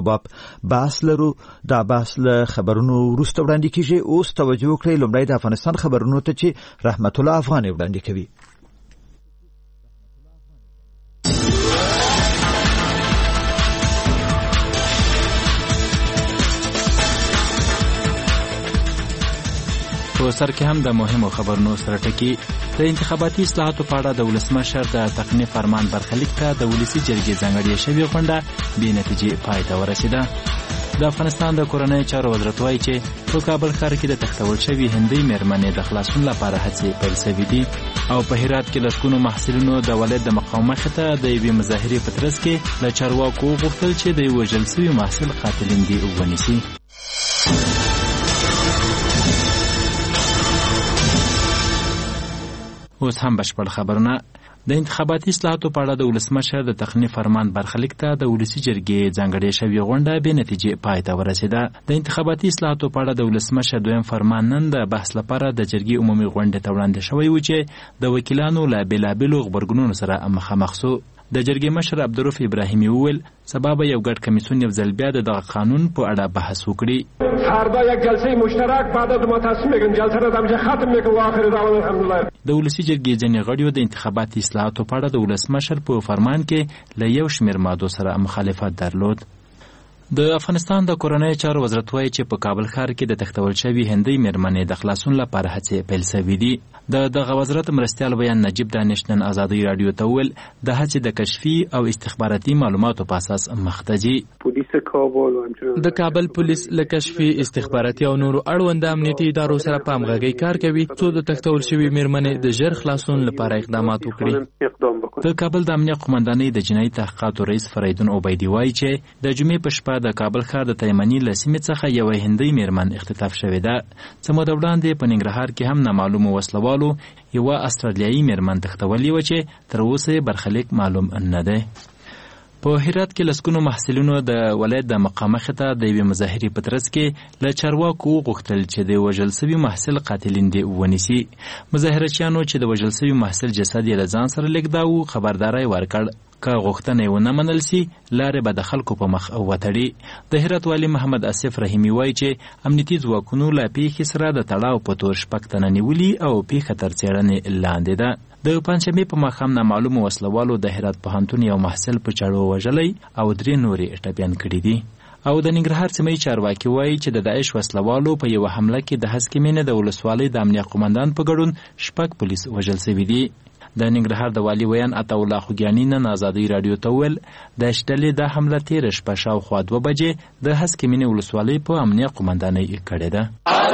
باب بحث لرو. دا بحث له خبرونو وروسته وړاندې کیږي. اوس توجه وکړئ لومړی د افغانستان خبرونو ته چې رحمت الله افغاني وړاندې کوي. په سر کې هم د مهمو خبرونو سره ټکی. د انتخاباتي اصلاحاتو په اړه د ولسمشر د تقنینی فرمان برخلیک ته د ولسی جرګې ځانګړې شوې غونډه بې نتیجې پای ته ورسېده. د افغانستان د کورنۍ چارو وزارت وایي چې په کابل ښار کې د تښتول شوي هندۍ مېرمنې د خلاصون لپاره هڅې پیل شوې دي او په هرات کې لسګونو محصلینو د ولایت د مقام مخې ته د یوې مظاهرې په ترڅ کې له چارواکو وغوښتل چې د یو وژل شوي محصل قاتلین دې ونیسي. اوس هم بشپړ خبرونه. د انتخاباتي اصلاحاتو په اړه د ولسمشر د تقنینی فرمان برخلیک ته د ولسی جرګې ځانګړې شوې غونډه بې نتیجې پای ته ورسېده. د انتخاباتي اصلاحاتو په اړه د ولسمشر دویم فرمان نن د بحث لپاره د جرګې عمومي غونډې ته وړاندې شوی و چې د وکیلانو له بېلابېلو غبرګونونو سره مخامخ شو. د جرګې مشر عبدالرؤف ابراهیمي وویل سبا به یو ګډ کمیسیون یو ځل بیا د دغه قانون په اړه بحث وکړي. فردا یک جلسه مشترک بعد از ما تصمیم میگیریم. جلسه را همینجا ختم میکنیم و آخر دعوا الحمدلله. د ولسی جرګې ځینې غړیو د انتخاباتي اصلاحاتو په اړه د ولسمشر په فرمان کې له یو شمېر مادو سره مخالفت درلود. د افغانستان د کورنۍ چارو وزارت وایي چې په کابل ښار کې د تښتول شوي هندۍ مېرمنې د خلاصون لپاره هڅې پیل شوې دي. دغه وزارت مرستیال بیان نجیب دانش نن ازادي رادیو ته وویل د هڅې د کشفي او استخباراتي معلوماتو په اساس مخ ته ځي. د کابل پولیس له کشفي استخباراتي او نورو اړوند امنیتي ادارو سره په همغږۍ کار کوي څو د تښتول شوي مېرمنې د ژر خلاصون لپاره اقدامات وکړي. د کابل د امنیت قومندانۍ د جنایي تحقیقاتو رئیس فریدون عبیدي وایي چې د جمعې په شپه د کابل ښار د تیمني له سیمې څخه یوه هندۍ مېرمن اختطاف شوې ده. څه موده وړاندې په ننګرهار کې هم نامعلومو وسلوالو یوه استرالیایي مېرمن تښتولې وه چې تر اوسه یې برخلیک معلوم نه دی. په هرات کې لسګونو محصلینو د ولایت د مقام مخې ته د یوې مظاهرې په ترڅ کې له چارواکو وغوښتل چې د وژل شوي محصل قاتلین دې ونیسي. مظاهرچیانو چې د وژل شوي محصل جسد یې له ځان سره لېږداوه خبرداری ورکړ که غوښتنه یې ونه منل سي لارې به د خلکو په مخ وتړي. د هرات والي محمد اسف رحیمي وایي چې امنیتي ځواکونو له پیښې سره د تړاو په تور شپږ تنه نیولي او پیښه تر څېړنې لاندې ده. د پنجشنبې په ماښام نامعلومو وسلوالو د هرات پوهنتون یو محصل په چاړو وژلی او 3 نورې ټپیان کړي دي. او د ننګرهار سیمې چارواکي وایي چې د داعش وسلوالو په یوه حمله کې د هسکې مینې د ولسوالۍ د امنیت قومندان په ګډون 6 پولیس وژل شوي دي. د ننګرهار د والي ویان عطاالله خوږیاني نن ازادي رادیو ته وویل داعش ډلې دا حمله تېره شپه شاوخوا 2 بجې د هسکې مینې ولسوالۍ په امنیت قومندانۍ کړې ده.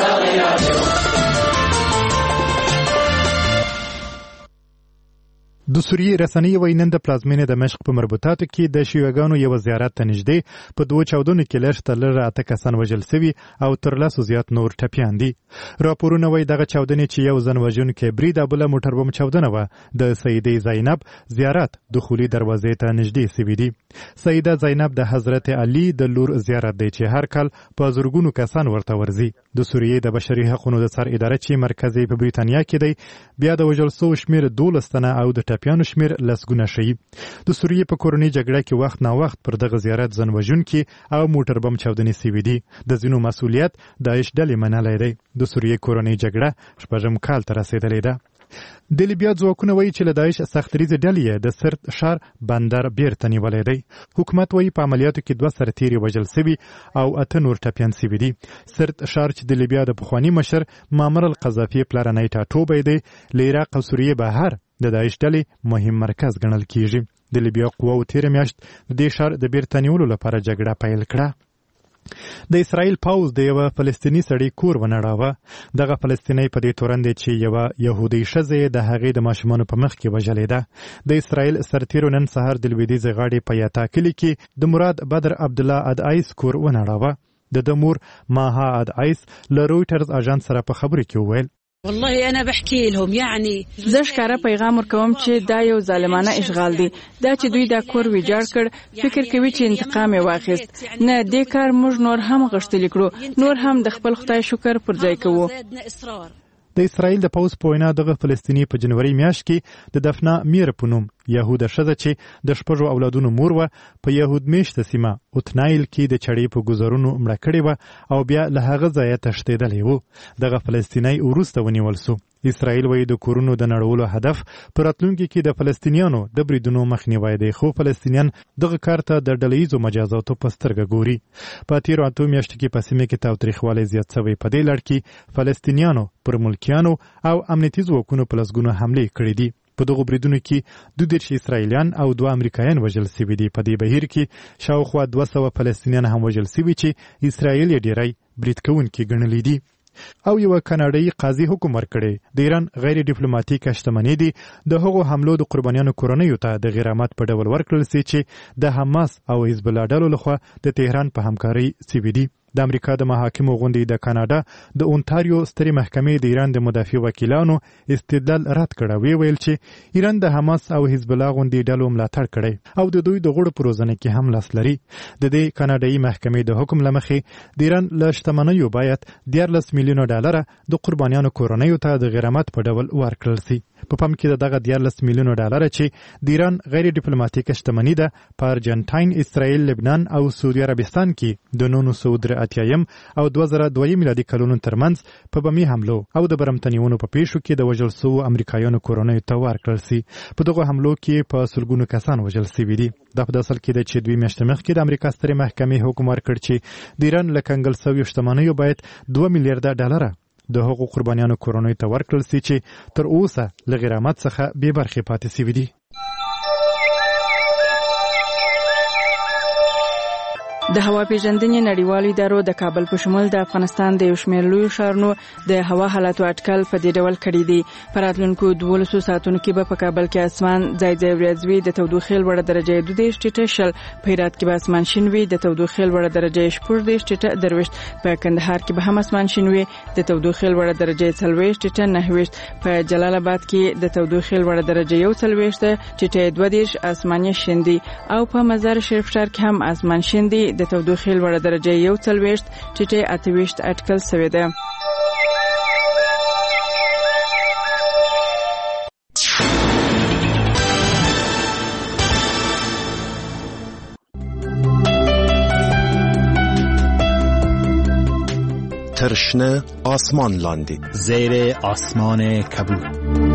د سوریې رسنۍ وایي نن د پلازمینې دمشق په مربوطاتو کې د شیعهګانو یو زیارت ته نږدې په 2 چاودنو کې لږ تر لږه 8 کسان وژل شوي او تر 10 زیات نور ټپیان دي. راپورونه وایي دغه چاودنې چې یو ځن وژونکی برید او بله موټر بم چاودنه وه د سیدې زینب زیارت دخولي دروازې ته نږدې شوي دي. سیده زینب د حضرت علي د لور زیارت دی چې هر کال په زرګونو کسان ورته ورځي. د سوریې د بشري حقوقو د سر اداره چې مرکز په بریتانیا کې دی بیا د وژل شوو شمېر 12 تنه او د ټپیانو شمېر لسګونه ښیي. د سوریې په کورنۍ جګړه کې وخت نا وخت پر دغه زیارت ځن وژونکي او موټر بم چاودنې شوي دي. د ځینو مسؤلیت داعش ډلې منلی دی. د سوریې کورنۍ جګړه 6 کال ته رسېدلې ده. د لیبیا ځواکونه وایي چې له داعش سختریزې ډلې د سرت ښار بندر بیرته نیولی دی. حکومت وایي په عملیاتو کې 2 سرتیري وژل شوي او 8 نور ټپیان شوي دي. سرت ښار چې د لیبیا د پخواني مشر معمر القذافي پلرنی ټاټوبی دی له عراق او سوریې بهر د داعش ډلې مهم مرکز ګڼل کیږي. د لیبیا قواو تېره میاشت د دې ښار د بیرته نیولو لپاره جګړه پیل کړه. د اسرائیل پاوز د یوه فلسطیني سړي کور ونړاوه. دغه فلسطینی په دې تورن دی چې یوه یهودي ښځه د هغې د ماشومانو په مخ کې وژلې ده. د اسرائیل سرتیرو نن سهار د لویدیځې غاړې په یاتا کلي کې د مراد بدر عبدالله ادعیس کور ونړاوه. د مور ماها ادعیس له رویټرز اژانس سره په خبرو کې وویل والله انا بحكي لهم يعني زه ښکاره پیغام ورکوم چې دا یو ظالمانه اشغال دی. دا چې دوی دا کور ویجاړ کړ فکر کوي چې انتقام یې واخیست. نه دې کار موږ نور هم غښتلي کړو. نور هم د خپل خدای شکر پر ځای کوو. د اسرائیل د پوځ په وینا دغه فلسطینی په جنوري میاشت کې د دفنا میر په نوم یهوده ښځه چې د 6 اولادونو مور وه په یهود میشته سیمه اوتنایل کې د چړې په ګوزارونو مړه کړې وه او بیا له هغه ځایه تښتېدلی و. دغه فلسطینی وروسته ونیول سو. اسرائیل وایي د کورونو د نړولو هدف په راتلونکي کې د فلسطینیانو د بریدونو مخنیوی دی، خو فلسطینیان دغه کار ته د ډلهییزو مجازاتو په سترګه ګوري. په تېرو 8 میاشتو کې په سیمه کې تاوتریخوالی زیات شوی. په دې لړ کې فلسطینیانو پر ملکیانو او امنیتي ځواکونو په لسګونو حملې کړې دي. په دغو بریدونو کې 22 اسرائیلیان او 2 امریکایان وژل شوي دي. په دې بهیر کې شاوخوا 200 فلسطینیان هم وژل شوي چې اسرائیل یې ډیری برید کوونکي ګڼلي دي. او یو کاناډایي قاضي حکم ورکړی د ایران غیر ډیپلوماټیک شتمنۍ دي د هغو حملو د قربانیانو کورنیو ته د غرامت په ډول ورکړل سي چې د حماس او حزب الله ډلو لخوا د تهران په همکارۍ سوي دي. د امریکا د محاکمو غونډې د کاناډا د اونتاریو سترې محکمې د ایران د مدافع وکیلانو استدلال رد کړ. ویل چې ایران د حماس او حزب الله غونډې ډلو ملاتړ کړی او د دوی د غړو په روزنه کې هم لاس لري. د دې کاناډایي محکمې د حکم له مخې د ایران له شتمنیو باید $14 میلیونه د قربانیانو کورنیو ته د غرامت په ډول ورکړل شي. په پام کې دغه $14 میلیونه چې د ایران غیر ډیپلوماټیک شتمنۍ ده په ارجنټاین، اسرائیل، لبنان او سعودي عربستان کې د 1983 او 2002 میلادي کلونو ترمنځ په بمي حملو او د برمتنیونو په پیښو کې د وژل شوو امریکایانو کورنیو ته ورکړل شي. په دغه حملو کې په سلګونو کسان وژل شوي دي. دا په اصل کې د چې 2 میاشتې مخکې د امریکا سترې محکمې حکم ورکړ چې د ایران له کنګل شویو شتمنیو باید $2 میلیارډ د هغو قربانیانو کورنیو ته ورکړل شي چې تر اوسه له غرامت څخه بې برخې پاتې شوي دي. د هوا پیژندنې نړیوالو ادارو د کابل په شمول د افغانستان د یو شمېر لویو ښارونو د هوا حالاتو اټکل په دې ډول کړی دی. په راتلونکو 12 ساعتونو کې به په کابل کې اسمان ځای ځای وریځوي، د تودوخې لوړه درجه 22 ټیټه شل، په هرات کې به اسمان شین وي، د تودوخې لوړه درجه 14 ټیټه درويشت، په کندهار کې به هم اسمان شین وي، د تودوخې لوړه درجه 40 ټیټه 9، په جلال آباد کې د تودوخې لوړه درجه 41 ټیټه 22 اسماني شین دي، او په مزار شریف ښار کې هم اسمان شین دي، د تودوخې لوړه درجه 41 ټیټه 28 اټکل شوې ده. ترشنه آسمان لاندې زیر آسمان کبود.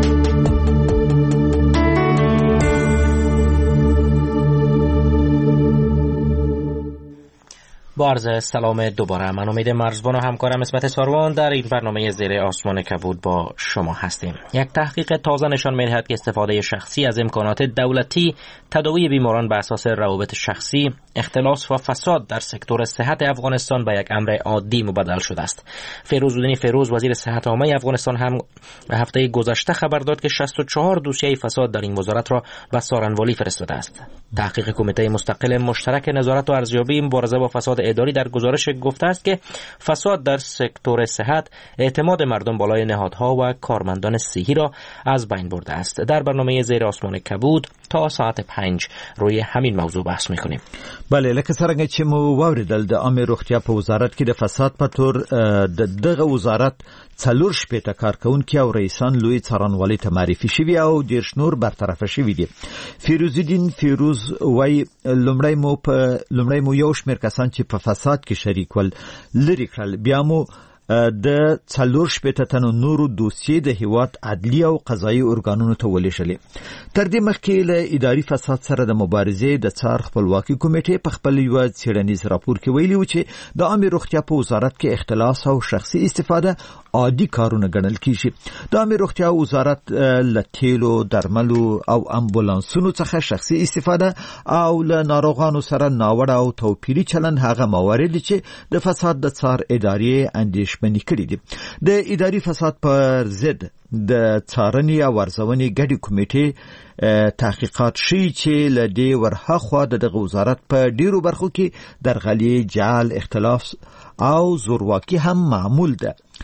با عرض سلام دوباره، من امید مرزبان و همکارم اسمت ساروان در این برنامه زیر آسمان کبود با شما هستیم. یک تحقیق تازه نشان می‌دهد که استفاده شخصی از امکانات دولتی، تداوی بیماران بر اساس روابط شخصی، اختلاس و فساد در سکتور صحت افغانستان به یک امر عادی مبدل شده است. فیروزالدین فیروز وزیر صحت عامه افغانستان هم هفته گذشته خبر داد که 64 دوسیه فساد در این وزارت را به سارنوالی فرستاده است. تحقیق کمیته مستقل مشترک نظارت و ارزیابی مبارزه با فساد اداری در گزارش گفته است که فساد در سکتور صحت اعتماد مردم بالای نهادها و کارمندان صحی را از بین برده است. در برنامه زیر آسمان کبود تا ساعت 5 روی همین موضوع بحث می‌کنیم. بله، لکه څنګه چې مو واوریدل د عامه روغتیا په وزارت کې د فساد په تور دغه وزارت 4 شپېته کارکونکي او رئیسان لوی څارنوالۍ ته معرفي شوي او 10 نور برطرف شوي دي. فیروزالدین فیروز وایي لومړی مو یو شمېر کسان چې په فساد کې شریک ول لري کړل، بیا مو د 4 شپېته تنو نورو دوسیې د هیواد عدلی او قضایي ارګانونو ته ولېږلې. تر دې مخکې له اداري فساد سره د مبارزې د څار خپلواکي کمیټې په خپل یو څېړنیز راپور کې ویلي و چې د عامه روغتیا په وزارت کې اختلاس او شخصي استفاده عادي کارونه ګڼل کیږي. د عامه روغتیا وزارت له تیلو، درملو او امبولانسونو څخه شخصي استفاده او له ناروغانو سره ناوړه او توپیري چلند هغه موارد چې د فساد د څار ادارې اندېښمنې کړي دي. د اداري فساد پر ضد د څارنې او ارزونې ګډې کمیټې تحقیقات ښیي چې له دې ورهاخوا دغه وزارت په ډیرو برخو کې درغلي، جعل، اختلاف او زورواکي هم معمول ده.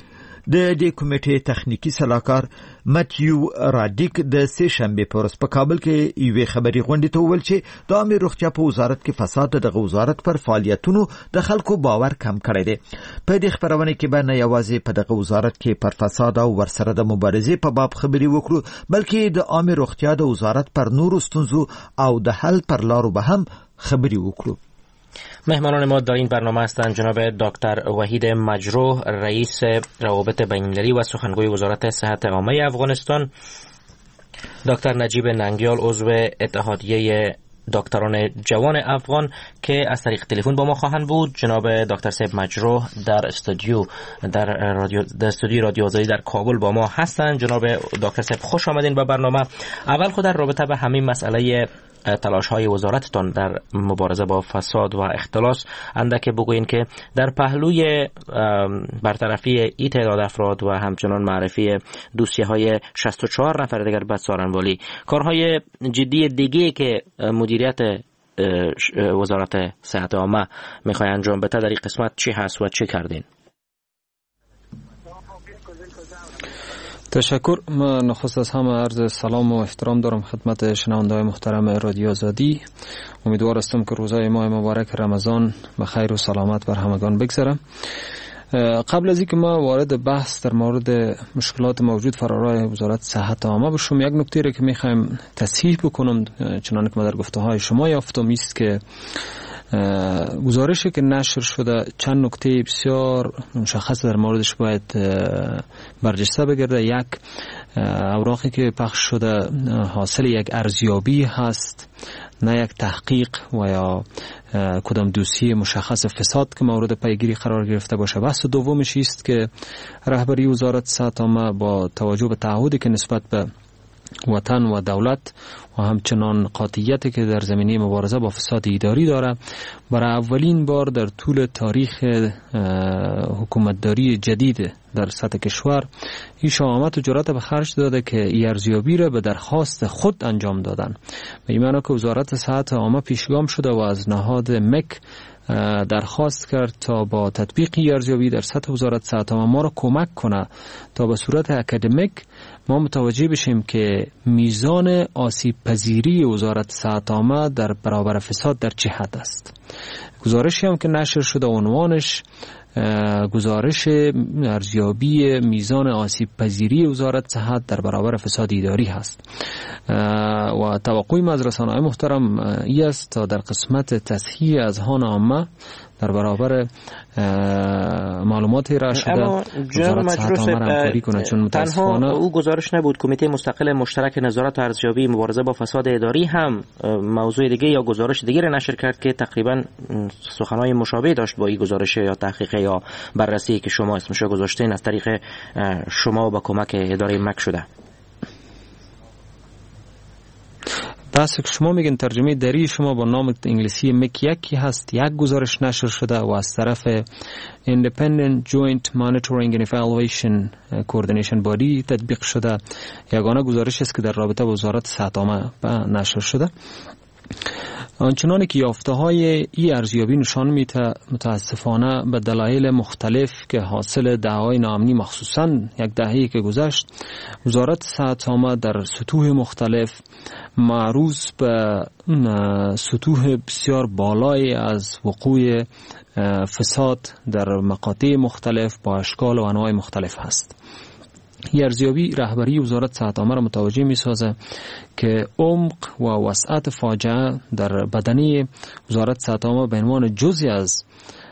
د دې کمیټې تخنیکی سلاکار ماتیو رادیک د سه شنبه په ورځ په کابل کې یوې خبري غونډې ته وویل چې د عامه روغتیا په وزارت کې فساد د وزارت پر فعالیتونو د خلکو باور کم کړی دی. په دې خبرونه کې به نه یوازې په دغه وزارت کې پر فساد او ورسره د مبارزې په باب خبري وکړو، بلکې د عامه روغتیا د وزارت پر نورو ستونزو او د حل پر لارو به هم خبري وکړو. مهمانان ما در این برنامه هستند جناب دکتر وحید مجروح، رئیس روابط بین‌المللی و سخنگوی وزارت صحت عامه افغانستان، دکتر نجیب ننگیال، عضو اتحادیه دکتران جوان افغان که از طریق تلفن با ما خواهند بود. جناب دکتر سیب مجروح در استودیو رادیو آزادی در کابل با ما هستند. جناب دکتر سیب خوش آمدین به برنامه. اول خود در رابطه به همین مسئله تلاش های وزارتتان در مبارزه با فساد و اختلاس اندک بگوین که در پهلوی برطرفی این تعداد افراد و همچنان معرفی دوسیه های 64 نفر دیگر بدسارنوالی، کارهای جدی دیگه که مدیریت وزارت صحت عامه میخوای انجام بده در این قسمت چی هست و چی کردین؟ تشکر. من نخست از همه عرض سلام و احترام دارم خدمت شنونده‌های محترم رادیو آزادی. امیدوار هستم که روزهای ماه مبارک رمضان به خیر و سلامت بر همگان بگذره. قبل از اینکه ما وارد بحث در مورد مشکلات موجود فرارای وزارت صحت عامه بشم، یک نکته را که میخوایم تصحیح بکنم چنانکه که ما در گفته‌های شما یافتم است که گزارشی که نشر شده چند نکته بسیار مشخص در موردش باید برجسته بگرده. یک، اوراقی که پخش شده حاصل یک ارزیابی هست، نه یک تحقیق و یا کدام دوسیه مشخص فساد که مورد پیگیری قرار گرفته باشه. بحث دومش است که رهبری وزارت صحت عامه با توجه به تعهدی که نسبت به وطن و دولت و همچنان قاطعیتی که در زمینه مبارزه با فساد اداری داره، برای اولین بار در طول تاریخ حکومتداری جدید در سطح کشور این شهامت و جرأت به خرج داده که این ارزیابی را به درخواست خود انجام دادن. به این معنی که وزارت صحت عامه پیشگام شده و از نهاد مک درخواست کرد تا با تطبیق ارزیابی در سطح وزارت صحت عامه ما را کمک کنه تا به صورت اکادمیک ما متوجه بشیم که میزان آسیب پذیری وزارت صحت عامه در برابر فساد در چه حد است. گزارشی هم که نشر شده عنوانش گزارش ارزیابی میزان آسیب پذیری وزارت صحت در برابر فساد اداری هست و توقعی ما از رسانه‌های محترم ای است تا در قسمت تصحیح اذهان عامه در برابر معلوماتی را شده وزارت صحت عامه را همکاری کنه، چون متاسفانه او گزارش نبود. کمیته مستقل مشترک نظارت و ارزیابی مبارزه با فساد اداری هم موضوع دیگه یا گزارش دیگه را نشر کرد که تقریبا سخنهای مشابه داشت با این گزارش یا تحقیق یا بررسی که شما اسمش رو گذاشتین از طریق شما و با کمک اداره مک شده. بحث که شما میگن ترجمه دری شما با نام انگلیسی مک یکی هست، یک گزارش نشر شده و از طرف Independent Joint Monitoring and Evaluation Coordination Body تطبیق شده. یگانه گزارش است که در رابطه با وزارت صحت عامه نشر شده. آنچنانی که یافته‌های این ارزیابی نشان میده متاسفانه به دلایل مختلف که حاصل دعوای ناامنی مخصوصاً یک دهه‌ای که گذشت وزارت صحت عامه در سطوح مختلف معروض به سطوح بسیار بالایی از وقوع فساد در مقاطع مختلف با اشکال و انواع مختلف هست. این ارزیابی رهبری وزارت صحت عامه را متوجه می‌سازه که عمق و وسعت فاجعه در بدنه وزارت صحت عامه به عنوان جزئی از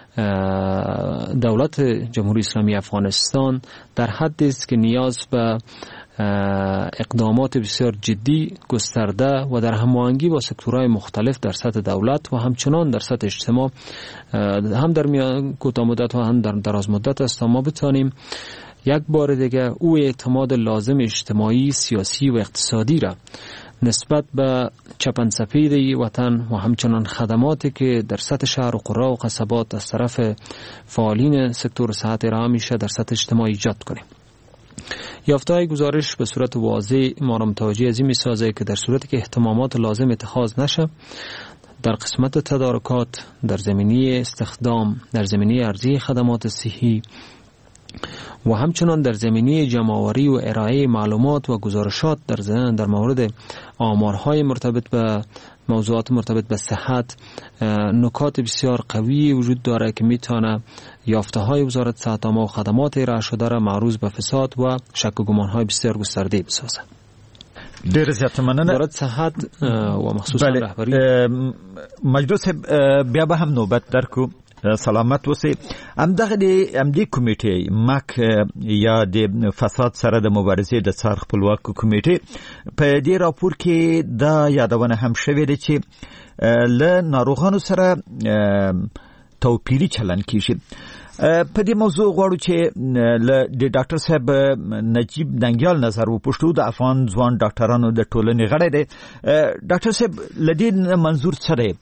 دولت جمهوری اسلامی افغانستان در حدی است که نیاز به اقدامات بسیار جدی گسترده و در هماهنگی با سکتورهای مختلف در سطح دولت و همچنان در سطح اجتماع هم در میان کوتاه مدت و هم در دراز مدت است تا ما بتوانیم یک بار دیگه او اعتماد لازم اجتماعی، سیاسی و اقتصادی را نسبت به چپنسپید وطن و همچنان خدماتی که در سطح شهر و قرا و قصبات از طرف فعالین سکتور صحت ارائه میشه در سطح اجتماعی ایجاد کنیم. یافته‌های گزارش به صورت واضح ما را متوجه از این می‌سازه که در صورتی که اهتمامات لازم اتخاذ نشه در قسمت تدارکات، در زمینه استخدام، در زمینه ارزی خدمات صحی، و همچنان در زمینه جمع‌آوری و ارائه معلومات و گزارشات در مورد آمارهای مرتبط به موضوعات مرتبط به صحت نکات بسیار قوی وجود داره که میتونه یافته‌های وزارت صحت عامه و خدمات ارائه شده را معروض به فساد و شک و گمان‌های بسیار گسترده بسازه. ډیر زیات مننه. وزارت صحت و مخصوصا رهبری مجلس بیا به هم نوبت درکو. سلامت اوسئ. همدې کمیټې ماک یا د فساد سره د مبارزې د څار خپلواک کمیټې په دې راپور کې دا یادونه هم شوې ده چې له ناروغانو سره توپیري چلن کیږي. په دې موضوع غواړو چې د ډاکټر صاحب نجیب ننګیال نظر وپوښتو. د افغان ځوان ډاکټرانو د ټولنې غړی دی. ډاکټر صاحب لدې منظور څه دی؟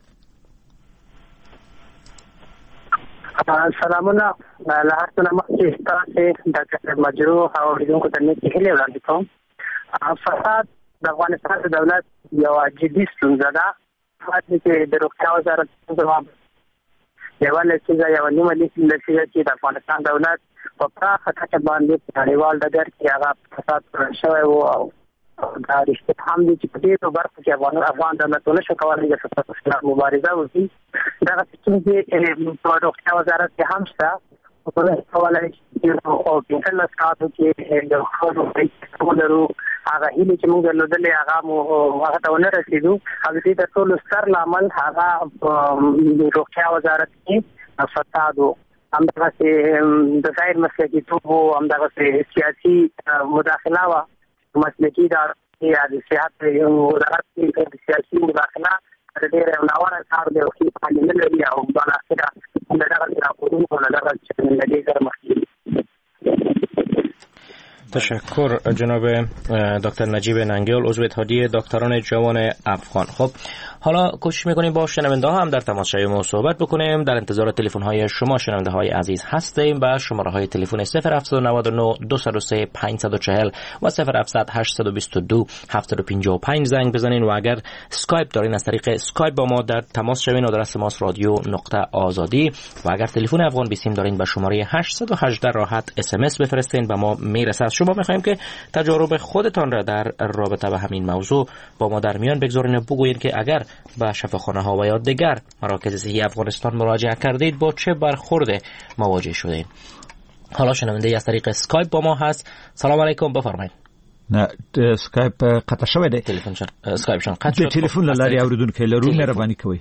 سلامونه. له هر څه نه مخکې ستاسې ډاکټر صاحب مجروح او اوریدونکو ته نیکې هیلې وړاندې کوم. فساد د افغانستان د دولت یوه جدي ستونزه ده. چې د روغتیا وزارت ځواب یوه لسیزه یوه نیمه لسیزه چې د افغانستان دولت په پراخه کچه باندې په نړیوال ډګر کې هغه فساد کړی شوی و او دا رښتیا هم دي چې په ډېرو برخو کې افغان دولت ونه شو کولی د فساد په خلاف مبارزه وکړي. دغه ستونزې په روغتیا وزارت کې هم شته. په کولی او 15 کالو کې د ښځو ولرو هغه هیلې چې موږ درلودلې هغه ته ونه رسېدو. او د دې د ټولو ستر لامل هغه د روغتیا وزارت کې فساد و. همدغسې د غیر مسلکیتوب و، همدغسې سیاسي مداخله وه. مسلکي ادارې یا د صحت وزارت کې د سیاسي مداخله ډېره ناوړه کار دی او ښې پایلې نه لري او بالاخره د دغسې راپورونو له دغه دې سره مخ کېږي. تشکر جناب دکتر نجیب ننگیال عضو اتحادیه دکتران جوان افغان. خب حالا کوشش میکنیم با شنونده ها هم در تماس شویم و صحبت بکنیم. در انتظار تلفن های شما شنونده های عزیز هستیم. با شماره های تلفن 0799 203 540 و 0700 822 755 زنگ بزنین و اگر اسکایپ دارین از طریق اسکایپ با ما در تماس شوین. آدرس ماست رادیو.آزادی و اگر تلفن افغان بیسیم دارین به شماره 818 راحت SMS بفرستین به ما میرسه. شما میخوایم که تجارب خودتان را در رابطه با همین موضوع با ما در میان بگذارین و بگویین که اگر به شفاخانه ها و یا دیگر مراکز صحی افغانستان مراجعه کردید با چه برخورد مواجه شدید. حالا شنونده از طریق اسکایپ با ما هست. سلام علیکم، بفرمایید. نه اسکایپ قطع شوی دی. تلفنشان اسکایپشان قطع شد. تلفن لاری اوریدونکو لرو مهرباني کوئ.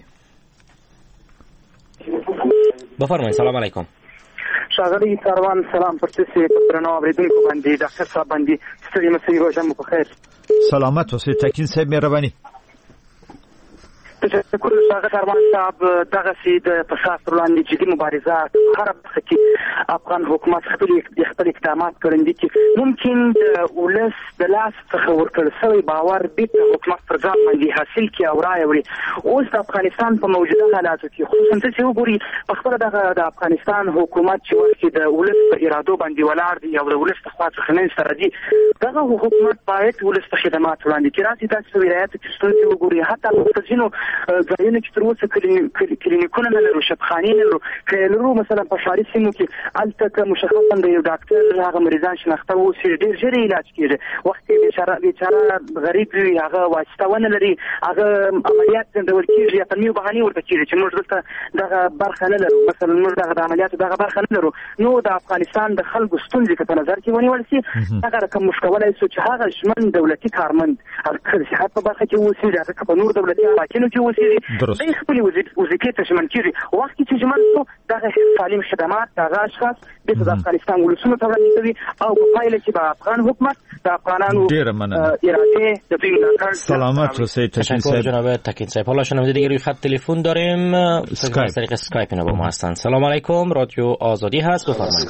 بفرمایید. سلام علیکم. ښاغلی کاروان سلام پر تاسې په درنو اورېدونکو باندې ډاکټر صاحب باندې ستړي مسئ روژه مو په خیر. سلامت اوسئ. تکین صاحب مهرباني. تشکر ښاغلی کاروان صاحب. دغسې د فساد پر وړاندې جدي مبارزه هره برخه کې افغان حکومت خپل اقدامات کړي دي چې ممکن د ولس د لاس څخه ورکړل شوی باور بېرته حکومت پر ځان باندې حاصل کړي او رایې اوس د افغانستان په موجوده حالاتو کې خصوصا چې وګوري په خپله دغه د افغانستان حکومت چې وخت د ولس په ارادو باندې ولاړ دی او د ولس د خوا څخه منځته راځي. دغه حکومت باید ولس ته خدمات وړاندې کړي. راسي تاسو په ولایاتو کې ستونزې وګورئ، حتی په ځینو ځایونو کې تر اوسه کلینیکونه نه لرو، شفاخانې نه لرو. که لرو مثلا په ښاري سیمو کې هلته که مشخصا د یو ډاکټر هغه مریضان شناخته واوسي ډېر ژر علاج کېږي. وخت کې بیچاره غریب وي، هغه واسطه ونه لري، هغه عملیات ځنډول کېږي یا تلمي بهانې ورته کېږي چې موږ دلته دغه برخه نه لرو. مثلا موږ دغه د عملیاتو دغه برخه نه لرو. نو د افغانستان د خلکو ستونزې که په نظر کې ونیول شي هغه رقم موږ کولی شو چې هغه ژمن دولتي کارمند هغه د صحت په برخه کې واوسېږي، هغه که په نور دولتي اماکنو کې واوسېږي دی خپلې وظیفې ته ژمن کېږي. وخت کې چې ژمن شو دغه سالم خدمات دغه اشخاص بیرته د افغانستان ولسونو ته وړاندې کوي او په پایله کې به افغان حکومت د افغانانو ارادې د دوی ملاتړ. سلامت اوسئ تکین صاحب. جناب تکین صاحب. حالا شنونده دیگه روی خط تلفن داریم از طریق اسکایپ اینا با ما هستن. سلام علیکم، رادیو آزادی هست، بفرمایید.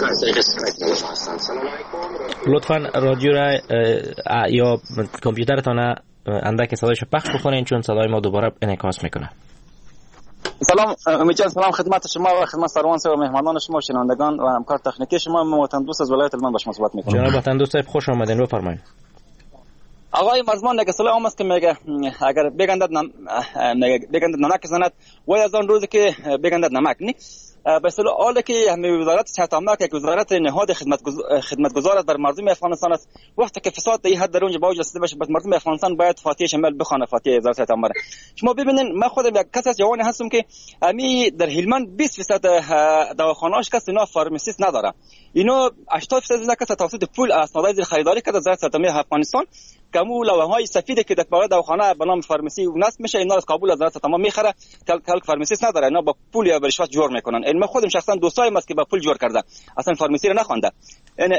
لطفا رادیو را یا کامپیوترتان اندک صدایشو پخش بکنین چون صدای ما دوباره انعکاس میکنه. سلام امیدوارم سلام خدمت شما و خدمت سروان صاحب و مهمانان شما و شنوندگان و همکار تکنیکی شما. من وطن دوست از ولایت هلمند با شما صحبت میکنم. جناب وطن دوست صاحب خوش آمدین، بفرمایید. آقای مرزمان یک اصطلاح است که میگه اگر بگندد نمک زند وای از آن روزی که بگندد نمک نی به اصطلاح حالی که همین وزارت صحت عامه که وزارت نهاد خدمتگزار است بر مردم افغانستان است، وقتی که فساد در این حد در اونجا باوجود رسیده باشه، مردم افغانستان باید فاتحه شمال بخونه، فاتحه وزارت صحت عامه. شما ببینید من خودم یک کس از جوانی هستم که امی در هلمند 20% دواخانه‌اش کس اینا فارماسیست نداره. اینا 80% کس توسط پول اسناد خریداری کرده وزارت صحت عامه افغانستان که مو لوحه‌های سفید که در باغ دواخانه به نام فارماسی نصب میشه، اینا از کابل وزارت صحت عامه میخره، کل فارماسیست نداره، اینا با پول یا رشوت جور میکنن. این من خودم شخصا دوستایم است که با پول جور کرده، اصلا فارماسی رو نخونده. یعنی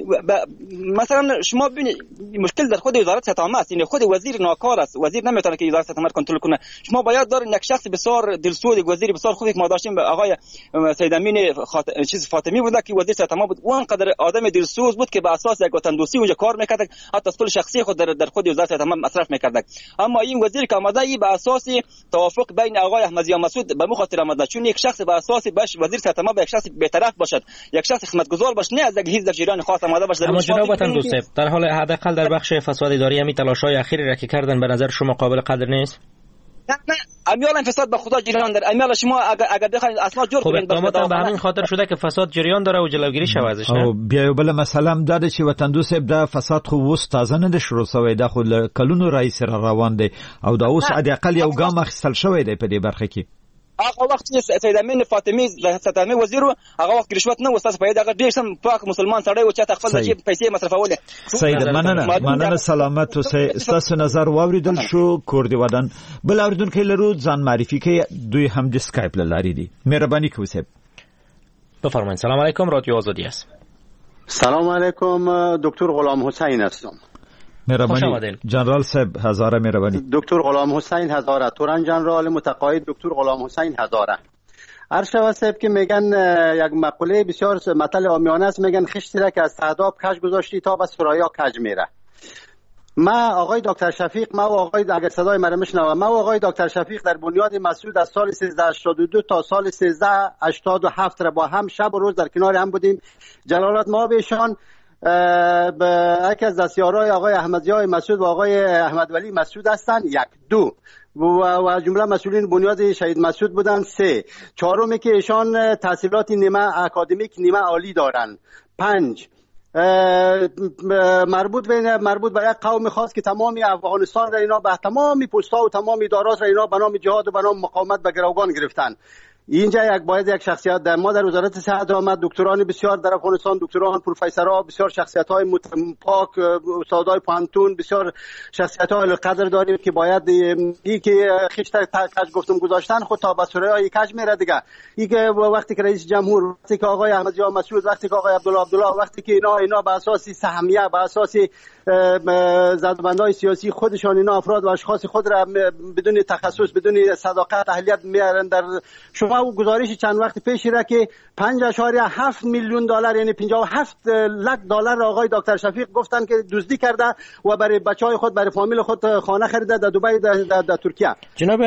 مثلا شما ببینید مشکل در خود وزارت صحت عامه است، این خود وزیر ناکار است، وزیر نمیتونه که وزارت صحت عامه کنترل کنه. شما باید دارین یک شخص بسیار دلسوز، وزیر بسیار خوبی که ما داشتیم آقای سید امین فاطمی بود که وزیر صحت عامه بود، اون قدر آدم دلسوز بود که به اساس یک وطن دوستی اونجا کار میکرد، حتی پول شخصی خود در خود وزارت صحت عامه مصرف میکرد. اما این وزیر که آمده ای به اساس توافق بین آقای احمدی مسعود به مخاطر آمده، چون یک شخص به اساس باش وزیر صحت عامه یک شخص بی‌طرف باشد، یک شخص خدمتگزار باشه، نه از یک حزب جریان خاص آمده باشه. اما جناب وطن دوست، در حال حداقل در بخش فساد اداری همین تلاش‌های اخیری را که کردن به نظر شما قابل قدر نیست؟ نه امیال فساد به خدا جریان داره. امیال شما اگر بخواید اسناد جور کنید به همین خاطر شده که فساد جریان داره و جلوگیری شوه ازش. نه بیا بل مثلا داده چې وطن دوست د فساد خو وس تازه نه شروع شوی د خو کلونو رئیس روان دی او دا اوس حداقل یو ګام اخیستل شوی دی په دې برخه کې. هغه وخت چې سید امین فاطمی صحت عامه وزیر هغه وخت رشوت نه وستاسو په دغه ډیر سم پاک مسلمان سړی و چې خپل جیب پیسې مصرفولې. سید مننه سلامت اوسئ. ستاسو نظر واوریدل شو. کور دی ودان بل اوریدونکو لرو ځان معرفي کوي، دوی هم د اسکایپ لاري دي. مهرباني کوئ. بفرمایید. سلام علیکم، رادیو آزادی است. سلام علیکم، دکتر غلام حسین هستم. مهربانی جنرال صاحب، هزاره مهربانی. دکتر غلام حسین هزاره، توران جنرال متقاعد دکتر غلام حسین هزاره. عرشوا صاحب که میگن یک مقوله بسیار مطلع عامیانه است، میگن خشتی را که از تعداب کج گذاشتی تا به سرایا کج میره. ما آقای دکتر شفیق، ما و آقای اگر صدای مرا میشنوه، ما و آقای دکتر شفیق در بنیاد مسعود از سال 1382 تا سال 1387 را با هم شب و روز در کنار هم بودیم. جلالت ما بهشان یکی از دستیارای آقای احمدی مسعود و آقای احمد ولی مسعود هستند. 1 2 و جمله مسئولین بنیاد شهید مسعود بودن. 3 4 که ایشان تحصیلات نیمه اکادمیک نیمه عالی دارن. 5 مربوط به یک قوم خاص که تمامی افغانستان را اینا به تمامی پست‌ها و تمامی داراز را اینا به نام جهاد و به نام مقاومت به گروگان گرفتن. اینجا باید یک شخصیت در ما در وزارت صحت عامه دکتران بسیار در افغانستان، دکتران، پروفسورها، بسیار شخصیت‌های پاک، استادای پانتون، بسیار شخصیت‌های قدر داریم که باید این که خشت کج گفتم گذاشتن خود تا به سرای کج میره دیگه. این که وقتی که رئیس جمهور، وقتی که آقای احمدی مسعود، وقتی که آقای عبدالله، وقتی که اینا به اساس سهمیه، به اساس زدبندهای سیاسی خودشان اینا افراد و اشخاص خود را بدون تخصص، بدون صداقت، اهلیت میارن. در شما گزارش چند وقت پیشی را که 5.7 میلیون دلار یعنی 57 لک دلار آقای دکتر شفیق گفتن که دزدی کرده و برای بچهای خود، برای فامیل خود خانه خریده در دبی، در ترکیه. جناب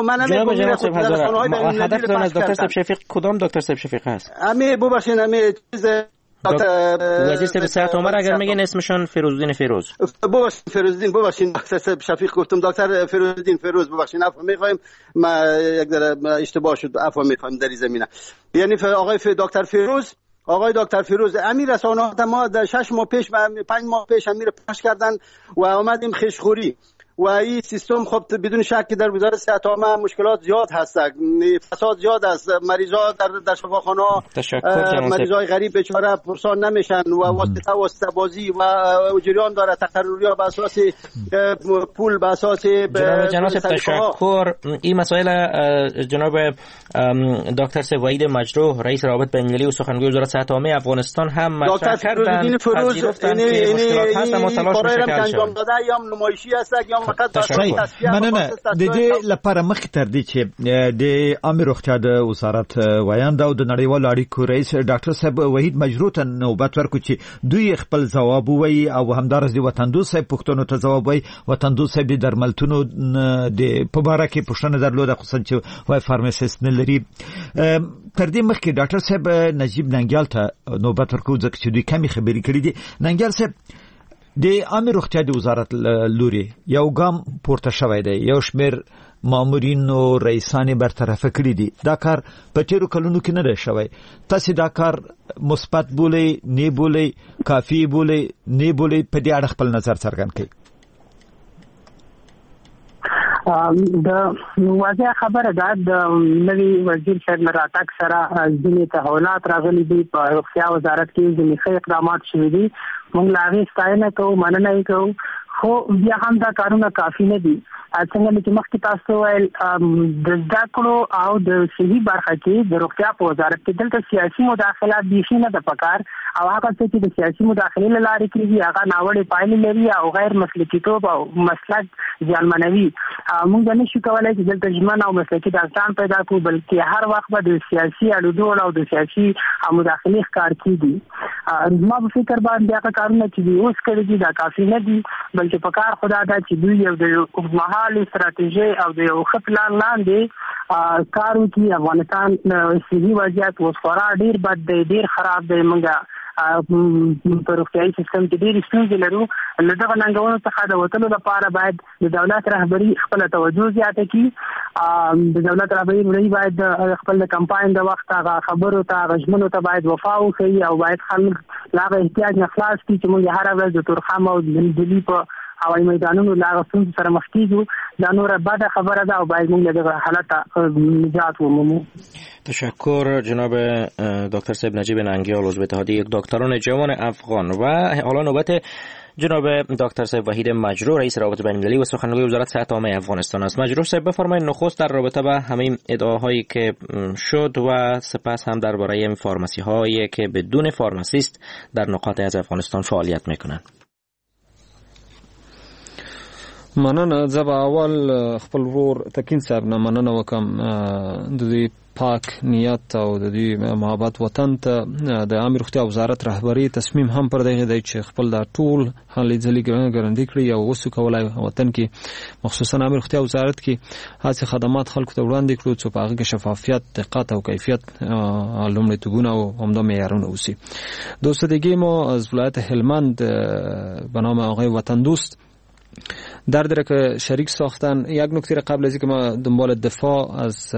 هدف از دکتر صاحب شفیق کدام دکتر صاحب شفیق هست؟ امی ببخشید امی چیز وزیر صحت عامه اگر میگن اسمشون فیروزدین فیروز. ببخشید دکتر صاحب شفیق گفتم، دکتر فیروزدین فیروز. ببخشید عفو میخوایم، ما یک ذره اشتباه شد، عفو میخوایم در زمینه. یعنی آقای دکتر فیروز، آقای دکتر فیروز امیر رسانه‌ها ما در 6 ماه پیش و 5 ماه پیش امیر پخش کردن و آمدیم خشخوری و این سیستم خب بدون شک که در وزارت صحت عامه مشکلات زیاد هست، فساد زیاد است، مریضا در شفاخانه مریضای غریب بیچاره پرسان نمیشن و واسطه بازی و جریان داره، تقرری‌ها به اساس پول، به اساس جناب تشکر. این مسائل جناب دکتر سوید مجروح رئیس روابط بین‌المللی و سخنگوی وزارت صحت عامه افغانستان هم مطرح کردن. فروز مشکلات هست اما تلاش میشه انجام داده یا نمایشی است یا مننه. د دې لپاره مخکې تر دې چې د عامه روغتیا د وزارت وایند او د نړیوالو اړیکو رئیس ډاکټر صاحب وحید مجروح ته نوبت ورکړو چې دوی خپل ځواب وایي او همدارس د وطن دوست صاحب پښتنو ته ځواب وایي. وطن دوست صاحب د درملتونو د په باره کې پوښتنه درلوده، خصوصا چې وای فارماسیست نه لري. تر دې مخکې ډاکټر صاحب نجیب ننګیال ته نوبت ورکړو ځکه چې دوی کمی خبرې کړې دي. ننګیال صاحب، د عامه روغتیا د وزارت لوري یو ګام پورته شوی دی، یو شمېر مامورین او رئیسان برطرف کړی دي. دا کار په تیرو کلونو کې نه دی شوی. تاسو دا کار مثبت بولئ، نه بولئ، کافی بولئ، نه بولئ، په دې اړه خپل نظر څرګند کړئ. د واضح خبره ده د نوي وزیر صاحب راتګ سره ځینې تحولات راغلي دي په روغتیا وزارت کې، ځینې ښه اقدامات شوي دي. موږ له هغې ستاینه کوو، مننه یې کوو، خو بیا هم دا کارونه کافي نه دي. څنګه چې مخکې تاسو ویل د زده کړو او د صحي برخه کې د روغتیا په وزارت کې دلته سیاسي مداخلات بیخي نه ده پکار، او هغه څه چې د سیاسي مداخلې له لارې کېږي هغه ناوړې پایلې لري او غیر مسلکیتوب او مسلک زیانمنوي. موږ نه شو کولی چې دلته ژمن او مسلکي ډاکټران پیدا کړو، بلکې هر وخت به د سیاسي اړودوړ او د سیاسي مداخلې ښکار کېږي. زما په فکر باندې هغه کارونه چې دوی اوس کړي دي دا کافي نه دي، بلکې په کار خو دا ده چې دوی یو د اوږدمهاله استراتیژي او د یو ښه پلان لاندې کار وکړي. افغانستان صحي وضعیت اوس خورا ډېر بد دی، ډېر خراب دی. موږ په روغتیایي سیستم کې ډېرې ستونزې لرو. له دغه ننګونو څخه د وتلو لپاره باید د دولت رهبري خپله توجه زیاته کړي. د دولت رهبري باید خپل د کمپاین د وخت هغه خبرو ته، هغه ژمنو ته باید وفا وښيي او باید خلک له هغه احتیاج نه خلاص کړي چې موږ هره ورځ د تورخم او دلي په هوایي میدانونو له هغه ستونزو سره مخ کېږو. دا نوره بده خبره ده او باید موږ له دغه حالته نجات ومومو. تشکر جناب دکتر صاحب نجیب ننگیال عضو اتحادیه دکتران جوان افغان. و حالا نوبت جناب دکتر صاحب وحید مجروح رئیس روابط بین‌المللی و سخنگوی وزارت صحت عامه افغانستان است. مجروح صاحب بفرمایید نخست در رابطه با همین ادعاهایی که شد و سپس هم درباره این فارمسی هایی که بدون فارماسیست در نقاط از افغانستان فعالیت میکنند. مننه. زه به اول خپل ورور تکین صاحب نه مننه وکم د دې پاک نیت او د دې محبت وطن ته د عامه روغتیا وزارت رهبری تصمیم هم پر دغه دی چې خپل د ټول حالې ځلې ګرندې کړی او وسو کولای وطن کې مخصوصا عامه روغتیا وزارت کې هڅه خدمات خلکو ته وړاندې کړو چې په هغه کې شفافیت، دقت او کیفیت لومړیتوبونه او همدا معیارونه اوسي. دوستگی ما از ولایت هلمند به نام آقای وطن دوست در درک شریک ساختن. یک نکته قبل از اینکه ما دنبال دفاع از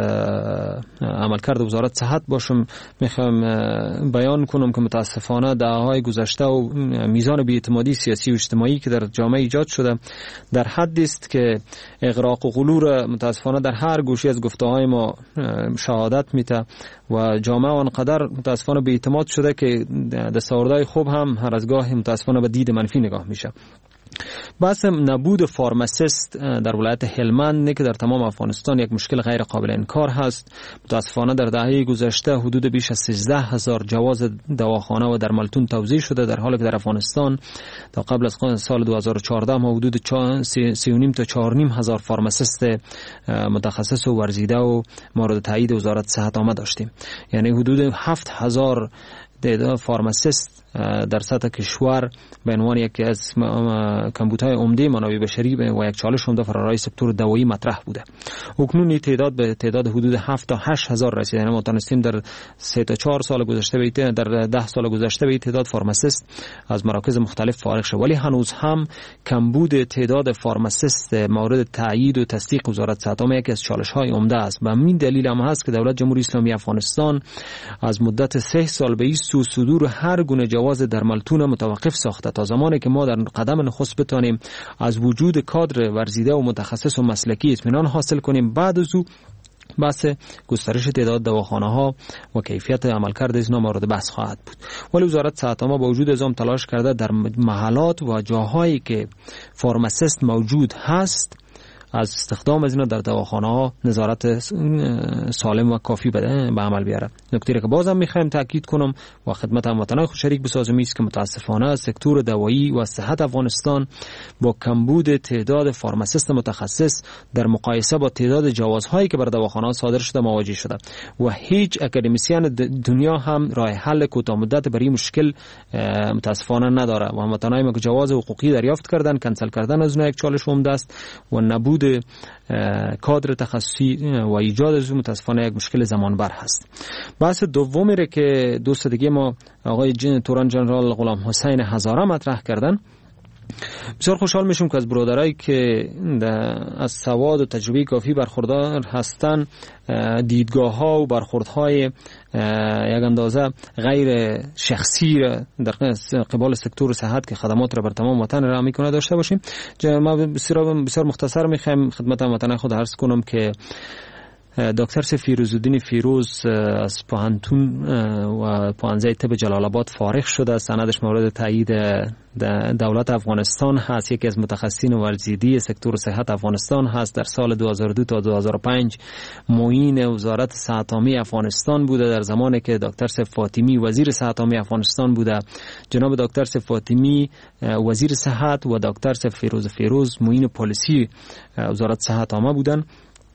عملکرد وزارت صحت باشم میخوام بیان کنم که متاسفانه دهه‌های گذشته و میزان بی‌اعتمادی سیاسی و اجتماعی که در جامعه ایجاد شده در حدی است که اغراق و غرور متاسفانه در هر گوشه از گفته‌های ما شهادت میده و جامعه آنقدر متاسفانه بی‌اعتماد شده که دستاوردهای خوب هم هر از گاهی متاسفانه به دید منفی نگاه میشه. بحث نبود فارماسیست در ولایت هلمند که در تمام افغانستان یک مشکل غیر قابل انکار هست. متاسفانه در دهه گذشته حدود بیش از 13,000 جواز دواخانه و درملتون توزیع شده، در حالی که در افغانستان تا قبل از سال 2014 ما حدود 3.5 تا 4.5 هزار فارماسیست متخصص و ورزیده و مورد تایید وزارت صحت عامه داشتیم. یعنی حدود 7,000 تعداد فارماسیست در سطح کشور به عنوان یکی از کمبودهای عمده منابع بشری و یک چالش عمده فرارای سکتور دوایی مطرح بوده. اکنون این تعداد به تعداد حدود 7 تا 8 هزار رسیده. یعنی ما تونستیم در 3 تا 4 سال گذشته در 10 سال گذشته به تعداد فارماسیست از مراکز مختلف فارغ شد، ولی هنوز هم کمبود تعداد فارماسیست مورد تایید و تصدیق وزارت صحت عامه یکی از چالش‌های عمده است. و همین دلیل هم هست که دولت جمهوری اسلامی افغانستان از مدت 3 سال به این سو صدور هر گونه جواز درملتون متوقف ساخته تا زمانی که ما در قدم نخست بتانیم از وجود کادر ورزیده و متخصص و مسلکی اطمینان حاصل کنیم. بعد از او بحث گسترش تعداد دواخانه‌ها و کیفیت عملکرد اینا مورد بحث خواهد بود. ولی وزارت صحت عامه با وجود ازام تلاش کرده در محلات و جاهایی که فارماسیست موجود هست از استخدام از اینا در دواخانه‌ها نظارت سالم و کافی به عمل بیاره. نکته که بازم می‌خوایم تاکید کنم و خدمت هموطنان خود شریک بسازم است که متاسفانه سکتور دوایی و صحت افغانستان با کمبود تعداد فارماسیست متخصص در مقایسه با تعداد جوازهایی که بر دواخانه‌ها صادر شده مواجه شده و هیچ اکادمیسیان دنیا هم راه حل کوتاه مدت برای مشکل متاسفانه نداره و هموطنان ما که جواز حقوقی دریافت کردن کنسل کردن از اون یک چالش عمده است و نبود کادر تخصصی و ایجاد از متاسفانه یک مشکل زمانبر هست. بحث دومی را که دوست دیگه ما آقای توران جنرال غلام حسین هزاره مطرح کردن بسیار خوشحال میشم که از برادرایی که از سواد و تجربه کافی برخوردار هستند دیدگاه ها و برخوردهای یک اندازه غیر شخصی در قبال سکتور صحت که خدمات را بر تمام وطن ارائه میکنه داشته باشیم. ما بسیار مختصر میخوایم خدمت وطن خود عرض کنم که دکتر فیروزالدین فیروز از پوهنتون و پوهنځی طب جلال آباد فارغ شده. سندش مورد تایید دولت افغانستان هست. یکی از متخصصین ورزیدی سکتور صحت افغانستان هست. در سال 2002 تا 2005 معین وزارت صحت عامه افغانستان بوده. در زمانی که دکتر فاطمی وزیر صحت عامه افغانستان بوده، جناب دکتر فاطمی وزیر صحت و دکتر فیروز معین پالیسی وزارت صحت عامه بودند.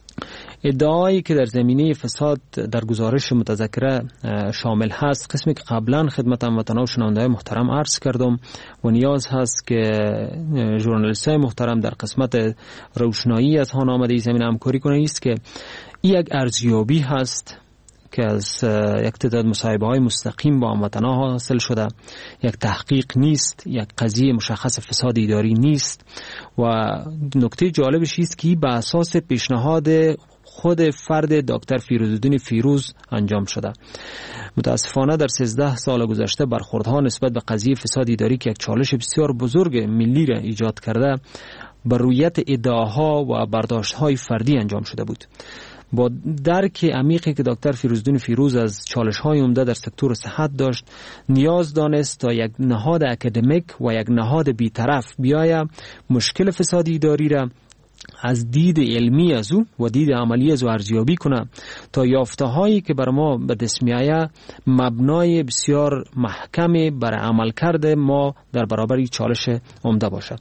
ادعایی که در زمینه فساد در گزارش متذکره شامل هست، قسمی که قبلا خدمت هموطنان و شنونده‌های محترم عرض کردم و نیاز هست که ژورنالیست‌های محترم در قسمت روشنایی از آن آمده این زمینه همکاری کنند، است که این یک ارزیابی هست که از یک تعداد مصاحبه‌های مستقیم با هموطنان حاصل شده، یک تحقیق نیست، یک قضیه مشخص فساد اداری نیست. و نکته جالبش است که به اساس پیشنهاد خود فرد دکتر فیروزالدین فیروز انجام شده. متاسفانه در 13 سال گذشته برخوردها نسبت به قضیه فساد اداری که یک چالش بسیار بزرگ ملی را ایجاد کرده، بر رویت ادعاها و برداشت‌های فردی انجام شده بود. با درک عمیقی که دکتر فیروزالدین فیروز از چالش‌های عمده در سکتور صحت داشت، نیاز دانست تا یک نهاد اکادمیک و یک نهاد بی‌طرف بیاید مشکل فساد اداری را از دید علمی از او و دید عملی از او ارزیابی کنه تا یافته‌هایی که بر ما به دست می‌آید مبنای بسیار محکمی برای عملکرد ما در برابر چالش عمده باشه.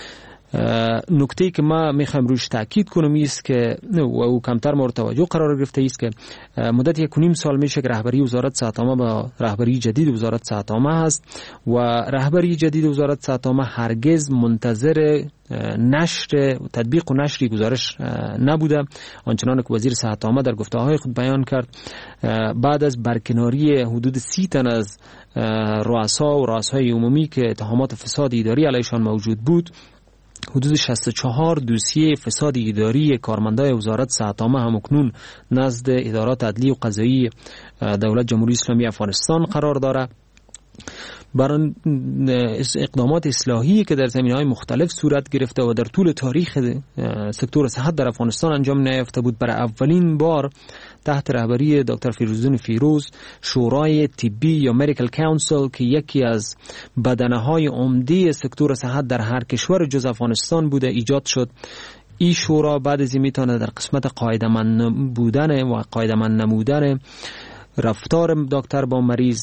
نکته‌ای که ما میخوایم روش تاکید کنم است که و او کمتر مورد توجه قرار گرفته است که مدت 1.5 سال میشه که رهبری وزارت صحت عامه با رهبری جدید وزارت صحت عامه هست و رهبری جدید وزارت صحت عامه هرگز منتظر نشر تطبیق و نشر گزارش نبوده. آنچنان که وزیر صحت عامه در گفته‌های خود بیان کرد، بعد از برکناری حدود 30 تن از رؤسا و رؤسای عمومی که اتهامات فساد اداری علیشان موجود بود، حدود 64 دوسیه فساد اداری کارمندای وزارت صحت عامه همکنون نزد ادارات عدلی و قضایی دولت جمهوری اسلامی افغانستان قرار داره. برای اقدامات اصلاحی که در زمینه‌های مختلف صورت گرفته و در طول تاریخ سکتور صحت در افغانستان انجام نیافته بود، برای اولین بار تحت رهبری دکتر فیروزالدین فیروز شورای طبی یا مدیکال کانسل که یکی از بدنه‌های عمده سکتور صحت در هر کشور جز افغانستان بوده ایجاد شد. این شورا بعد از این میتونه در قسمت قاعده‌مند بودن و قاعده‌مند نمودن رفتار دکتر با مریض،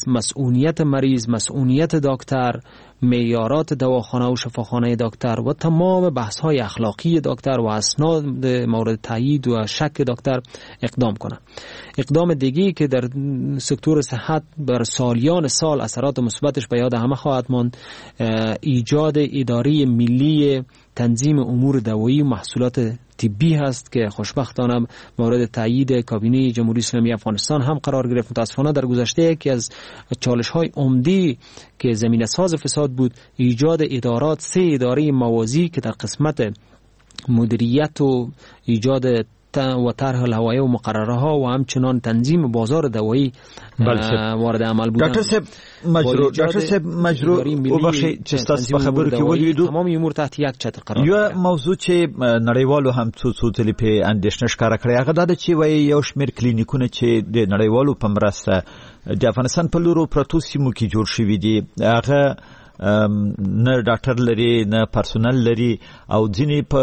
مسئولیت دکتر، معیارات دواخانه و شفاخانه دکتر و تمام بحث‌های اخلاقی دکتر و اسناد مورد تایید و شک دکتر اقدام کنه. اقدام دیگه‌ای که در سکتور صحت بر سالیان سال اثرات مثبتش به یاد همه خواهد ماند، ایجاد اداره ملی تنظیم امور دوایی و محصولات طبی هست که خوشبختانه مورد تایید کابینه جمهوری اسلامی افغانستان هم قرار گرفت. متاسفانه در گذشته یکی از چالش‌های عمده که زمینه ساز فساد بود ایجاد ادارات، 3 اداره موازی که در قسمت مدیریت و ایجاد و طرح الهوایه و مقرره ها و همچنان تنظیم بازار دوایی وارد عمل بودند. دکتر صاحب مجروح او بخشی چې تاسو په خبرو کې ولیدو تمام امور تحت یک چتر قرار یو موضوع چې نړیوالو هم څو تلې په اندیشنه ښکاره کړې هغه دا چې وایي یو شمېر کلینیکونه چې د نړیوالو په مرسته د افغانستان په لورو پروتو سیمو کې جوړ شوي دي، هغه نه ډاکټر لري نه پرسونل لري او ځینې په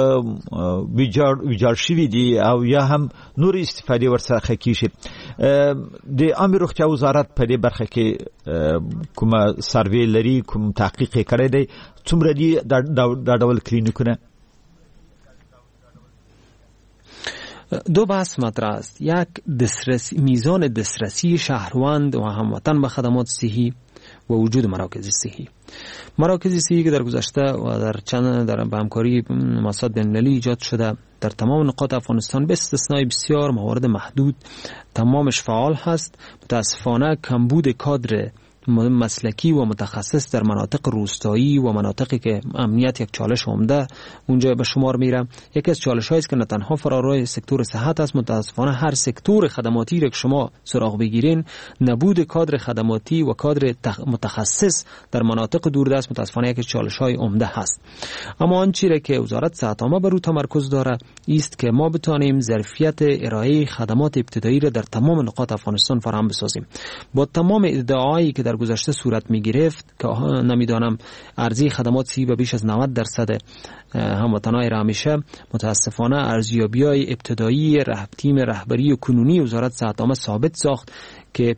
ویجاړ شوي دي او یا هم نور استفاده ورڅخه کیږي. د عامه روغتیا وزارت په دې برخه کې کومه سروې لري، کوم تحقیق کړی دی؟ څومره دي دا ډول کلینیکونه؟ دو بحث مطرح است. یک میزان دسترسی شهروند و هموطن به خدمات صحی و وجود مراکز صحی که در گذشته و در به همکاری مؤسسات بین‌المللی ایجاد شده در تمام نقاط افغانستان به استثنای بسیار موارد محدود تمامش فعال هست. متاسفانه کمبود کادر مسلکی و متخصص در مناطق روستایی و مناطقی که امنیت یک چالش عمده اونجا به شمار میره. یکی از چالش‌هایی است که نه تنها فرارای سکتور صحت است، متاسفانه هر سکتور خدماتی را که شما سراغ بگیرین، نبود کادر خدماتی و کادر متخصص در مناطق دوردست متاسفانه یک از چالش‌های عمده هست. اما آنچه را که وزارت صحت عامه بر روی تمرکز داره است که ما بتوانیم ظرفیت ارائه خدمات ابتدایی را در تمام نقاط افغانستان فراهم بسازیم. با تمام ادعاهایی که در گذشته صورت می گرفت که نمیدانم ارزی خدمات سی و بیش از 90% هموطنان را میشه، متاسفانه ارزیابی‌های ابتدایی تیم رهبری و کنونی وزارت صحت عامه ثابت ساخت که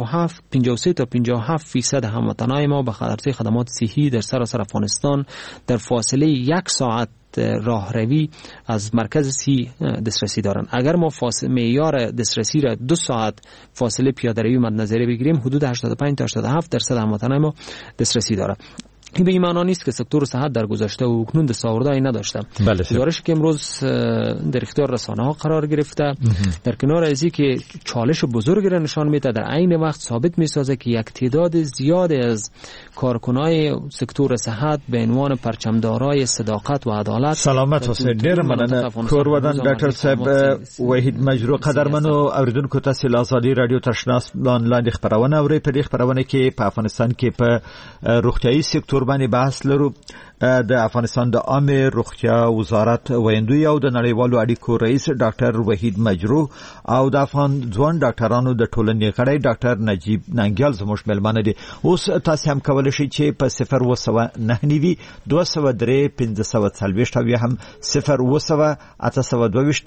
53 تا 57% هموطنان ما به ارزی خدمات صحی در سراسر افغانستان در فاصله 1 ساعت راهروی از مرکز صحی دسترسی دارند. اگر ما معیار دسترسی را 2 ساعت فاصله پیاده روی مد نظر بگیریم، حدود 85 تا 87% هموطنان ما دسترسی دارند. این به این معنا نیست که سکتور صحت در گذشته و اکنون دستاوردهایی نداشته. گزارشی که امروز در اختیار رسانه‌ها قرار گرفته در کنار از اینکه چالش بزرگی را نشان میده، در عین وقت ثابت میسازه که یک تعداد زیادی از کارکنای سکتور صحت به عنوان پرچمدارای صداقت و عدالت سلامت اوسئ. ډیر مننه کورودان ډاکټر صاحب وحید مجروح. قدرمنو اوریدونکو، تاسو له ازادي رادیو تشناس لاندې خبرونه اورئ. په دې خبرونه کې په افغانستان کې په روغتيایي سکتور باندې بحث لرو. د افغانستان د عامه روغتیا وزارت ویندوی او د نړیوالو اړیکو رئیس ډاکټر وحید مجروح او د افغان ځوان ډاکټرانو د ټولنې غړی ډاکټر نجیب ننګیال زموږ ملمنه دي. اوس تاسو هم کولای شئ چې په 009 203 540 او هم 0 822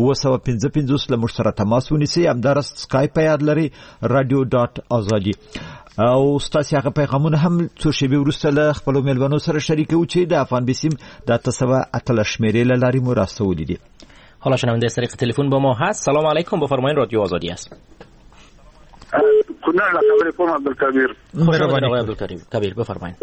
955 له موږ سره تماس ونیسئ. همدارس سکایپ یاد لري radio.azadi او ستاسو هغه پیغامونه هم څو شیبې وروسته له خپل ملګرو سره شریکو چې د افغان بیسیم د تسوه اتل شمیرې لاري مو راستولې دي. حالا شنونده طریق تلفن با ما هست. سلام علیکم، بفرمایید. رادیو آزادی است. کنار خبر کوم عبدالکبیر. مهربانی آقای عبدالکبیر بفرمایید.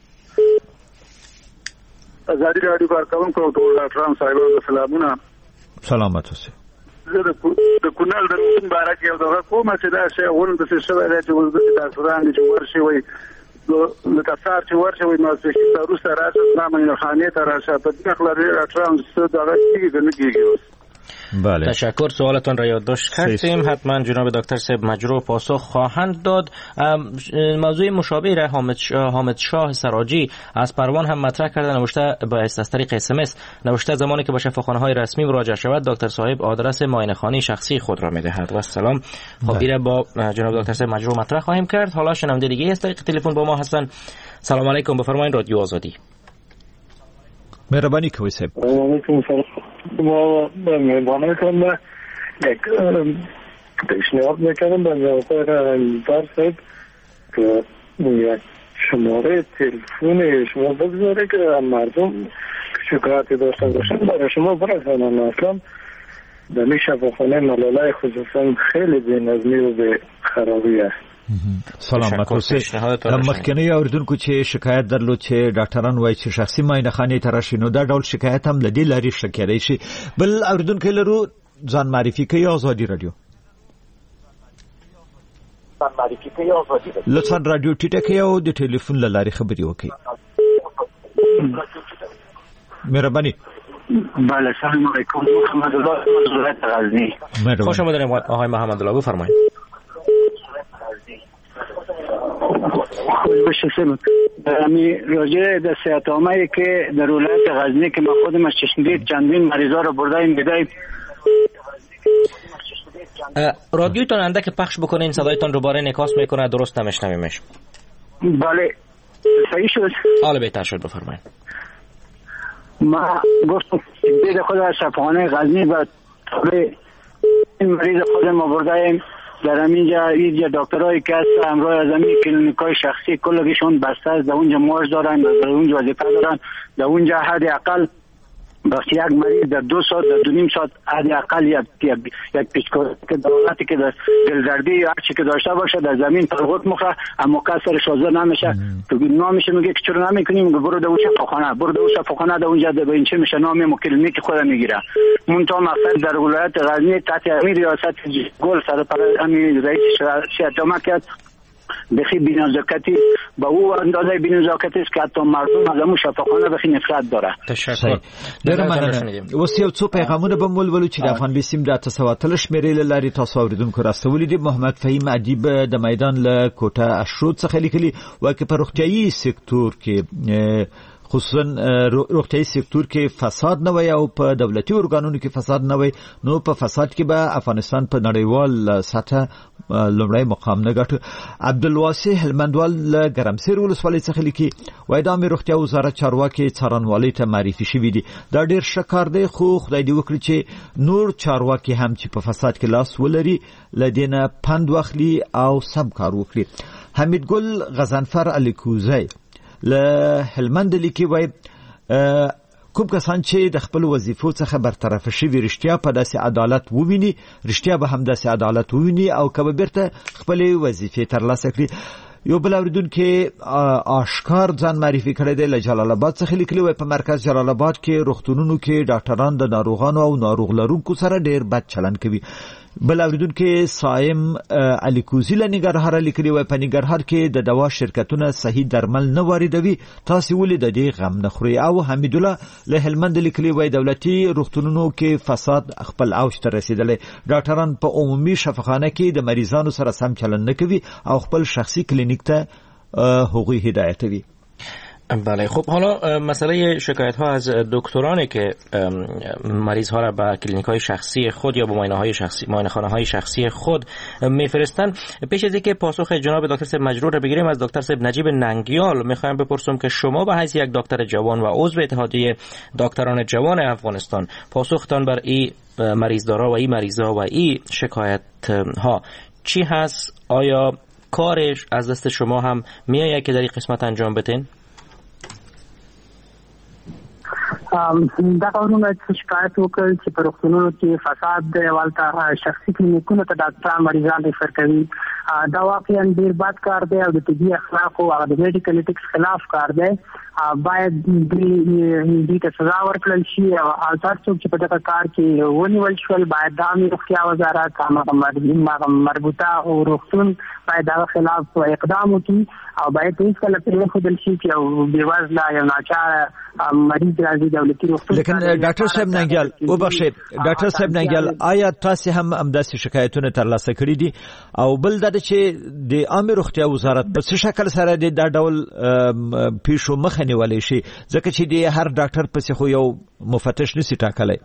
آزادی رادیو کارکونکو او ډاکټرانو صاحبانو سلامونه. سلامت اوسئ. زه د کونړ د روغتون باره کې یو دغه کوم چې دا شی غوړم د څه شوی دی چې اوس د ډاکټران چې ورشي وي د کثار چې ورشي وي ماسپښین ته وروسته راشه اسلام خانې ته راشه په دې خلک ډاکټران څه دغه کېږي نه کېږي. بله. تشکر. سوالتون را یادداشت کردیم. حتما جناب دکتر صاحب مجروح پاسخ خواهند داد. موضوع مشابه را حامد شاه سراجی از پروان هم مطرح کرده. نوشته از طریق SMS نوشته زمانی که به شفاخانه‌های رسمی مراجعه شود دکتر صاحب آدرس معاینه‌خانه شخصی خود را می‌دهد. و سلام. خب این با جناب دکتر صاحب مجروح مطرح خواهیم کرد. حالا شنونده دیگه از طریق تلفن با ما هستن. سلام علیکم، بفرمایید. رادیو آزادی. مهربانی کوي صاحب. علیکم سلام. ما مهربانی کنم یک پیشنهاد میکنم به جواب در صاحب که یک شماره تلفن شما بگذاره که مردم شکایتی داشته باشن برای شما برسانن. اصلا در این شفاخانه ملاله خصوصا خیلی بی‌نظمی و به خرابی است. سلامت اوسئ. مخکنی اوریدونکو چې شکایت درلود چې ډاکټران وایي چې شخصي معاینه‌خانې ته راشي، نو دا ډول شکایت هم لدی لري شکایت شي. بل اوریدونکو لرو ځان معرفي کوي. آزادي رادیو لطفا رادیو ټیټه کړئ او د ټلیفون له لارې خبرې وکړئ. مهرباني. بله. سلام علیکم. محمد الله از غزنی. خوش آمدید آقای محمد الله، بفرمایید. خوش باشید. امی راجع به صحت عامه که در ولایت غزنی که ما خودم از چشمدید چندین مریضا رو بردیم بدهیم. رادیوتون اندک پخش بکنین، صدایتون رو باره انعکاس میکنه، درست نمیشنویمش. بله صحیح شد. حالا بهتر شد، بفرمایید. ما گفتم بید خود از شفاخانه غزنی و این مریض خودم رو بردیم در اینجا دکترایی که هست همراه از همین کلینیکای شخصی کلگیشون بسته است. در اونجا معاش دارن، در اونجا وظیفه دارن. در اونجا حد اقل وقتی یک مریض در 2 ساعت در 2.5 ساعت حد اقل یک پیچکاری دولتی که در دلدردی یا هرچی که داشته باشه در زمین تلقوت مخوره، اما کسرش حاضر نمیشه. تو نامش میگه که چرا نمیکنیم؟ برو در اون شفاخانه، برو در اون شفاخانه، در اونجا به این چه میشه نام کلینیک خود میگیره. منتها مقصد در ولایت غزنی تحت امیر ریاست گل سرپرست امیر رئیس صحت عامه کرد بخی بی‌نزاکتی با او اندازه بی‌نزاکتی است که حتی مردم از همون شفاقانه بخی نفرت داره. تشکر. ډیره مننه. اوس یو څو پیغامونه به مولولو چې د افغان بیسیم د تسواتل شمیرې لري تاسو اوریدونکو راستولې دي. محمد فهیم ادیب د میدان له کوټه اشرود څخه لیکلي وایي چې په روغتیايي سکتور کې خصوصا روغتیايي سکتور کې فساد نه وي او په دولتي ارګانونو کې فساد نه وي نو په فساد کې به افغانستان په نړیوال سطح لومړی مقام نه ګټي. عبدالواسع هلمندوال له ګرمسیر ولسوالۍ څخه لیکي وایي د عامه روغتیا وزارت چارواکي څارنوالۍ ته معرفي شوي دي. دا ډیر ښه کار دی خو خدای دې وکړي چې نور چارواکي هم چې په فساد کې لاس ولري له دې نه پند واخلي او سم کار وکړي. حمیدګل غزنفر الیکوزی له هلمند لیکي وایي کوم کسان چې د خپل وظیفو څخه برطرف شوي رښتیا په داسې عدالت وویني رښتیا به هم داسې عدالت وویني او که به بیرته خپل وظیفې ترلاسه کړي. یو بل اوریدونکي آشکار ځان معرفي کړی دی له جلال آباد څخه لیکلي وایي په مرکز جلال آباد کې روغتونونو کې ډاکټران د ناروغانو او ناروغ لرونکو سره ډیر بد چلند کوي. بل اوریدونکي صایم الیکوزی له ننګرهار لیکلي وایي په ننګرهار کې د دوا شرکتونه صحیح درمل نه واردوي تاسو ولې د دې غم نه خوري. او حمید الله له هلمند لیکلي وایي دولتي روغتونونو کې فساد خپل اوج ته رسیدلی. ډاکټران په عمومي شفاخانه کې د مریضانو سره سم چلند نه کوي او خپل شخصي کلینیک ته هغوی هدایتوي. بله خب حالا مسئله شکایت ها از دکترانی که مریض ها را به کلینیک های شخصی خود یا به معاینه خانه های شخصی خود میفرستن. پیش از اینکه پاسخ جناب دکتر صاحب مجرور را بگیریم از دکتر صاحب نجیب ننگیال میخوایم بپرسم که شما به حیث یک دکتر جوان و عضو اتحادیه دکتران جوان افغانستان پاسختان بر این مریضدارا و این مریضا و این شکایت ها چی هست؟ آیا کارش از دست شما هم میآید که در این قسمت انجام بدین؟ دا قانون شکایت وکړ چې په روغتونونو کې فساد دی والته شخصي کلینیکونو ته ډاکټران مریضان ریفر کوي. دا واقعا ډیر بد کار دی او د طبي اخلاق او د میډیکل ایتکس خلاف کار دی. باید دې ته سزا ورکړل شي او هر څوک چې په دغه کار کې ونیول شول باید د عامه روغتیا وزارت هغه مربوطه او روغتون باید دغه خلاف اقدام وکړي او باید هیڅکله پرېښودل شي چې یو بېوزله یو ناچاره مریض راځي دولتي روغتون. لیکن ډاکټر صاحب ننګیال وبخښئ ډاکټر صاحب ننګیال آیا تاسو هم همداسې شکایتونه ترلاسه کړي دي او بل دا چې د عامه روغتیا وزارت په څه شکل سره دا ډول پیښو مخه نیولی شي ځکه چې د هر ډاکټر پسې خو یو مفتش نشي ټاکلی.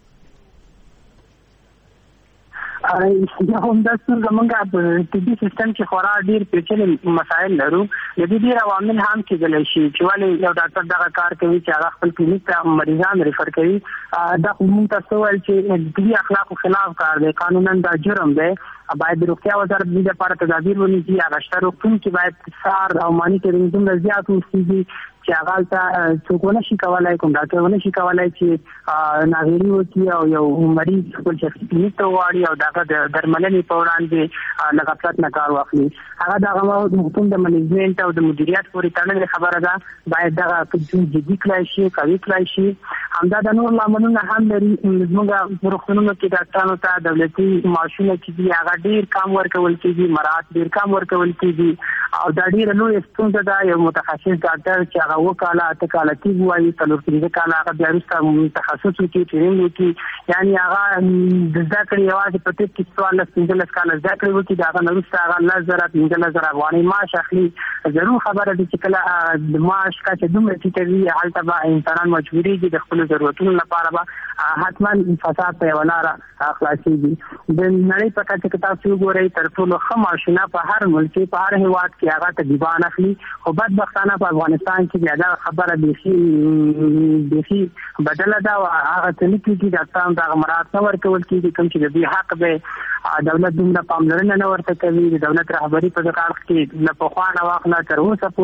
یا هم دا څنګه موږ په طبي سیستم کې خورا ډیر پیچلي مسایل لرو. د دې ډیر عوامل هم کېدلی شي چې ولې یو ډاکټر دغه کار کوي چې هغه خپل کلینیک ته مریضان ریفر کوي. دا موږ تاسو ویل چې د طبي اخلاقو خلاف کار دی قانونا دا جرم دی. باید د روغتیا وزارت دې لپاره تدابیر ونیسي. هغه شته روغتون کې باید سار او مانیټرینګ دومره زیات وسیږي چې هغه ته څوک ونشي کولای کوم ډاکټر ونشي کولای چې ناغېړي وکړي او یو مریض خپل شخصي کلینیک ته وواړي او دغه د درملنې په وړاندې له غفلت نه کار واخلي. هغه دغه حکومت د منیجمنټ او د مدیریت پورې تړلې خبره ده. باید دغه جدي کړای شي قوي کړای شي. همدا د نور لاملونه هم لري. زموږ روغتونونو کې ډاکټرانو ته دولتي معاشونه چې دي هغه ډېر کم ورکول کېږي مراعات ډېر کم ورکول کېږي او دا ډېره لویه ستونزه ده. یو متخصص ډاکټر چې هغه 2 کاله 8 کاله تیز وایي 4 کاله هغه بیا وروسته تخصص وکړي ټریننګ وکړي یعنی هغه د زده کړې یوازې په طب کې 15 کاله زده کړې وکړي د هغه نه وروسته هغه 10,000 افغانۍ معاش اخلي. ضرور خبره ده چې کله د معاش کچه دومره ټیټه وي هلته به انسانان مجبورېږي د خپلو ضرورتونو لپاره به حتما فساد په یوه لاره خلاصېږي. د نړۍ په کچه کې تاسو وګورئ تر ټولو ښه معاشونه په هر ملک په هر هېواد کې هغه طبیبان اخلي خو بدبختانه په افغانستان کې بیا دا خبره بیخي بدله ده او هغه څه نه کېږي ډاکټرانو ته هغه مراعات نه ورکول کېږي کوم چې د دوی حق دی. دولت دومره پاملرنه نه ورته کوي. د دولت رهبري په دغه اړخ کې له پخوا نه واخله تر اوسه پورې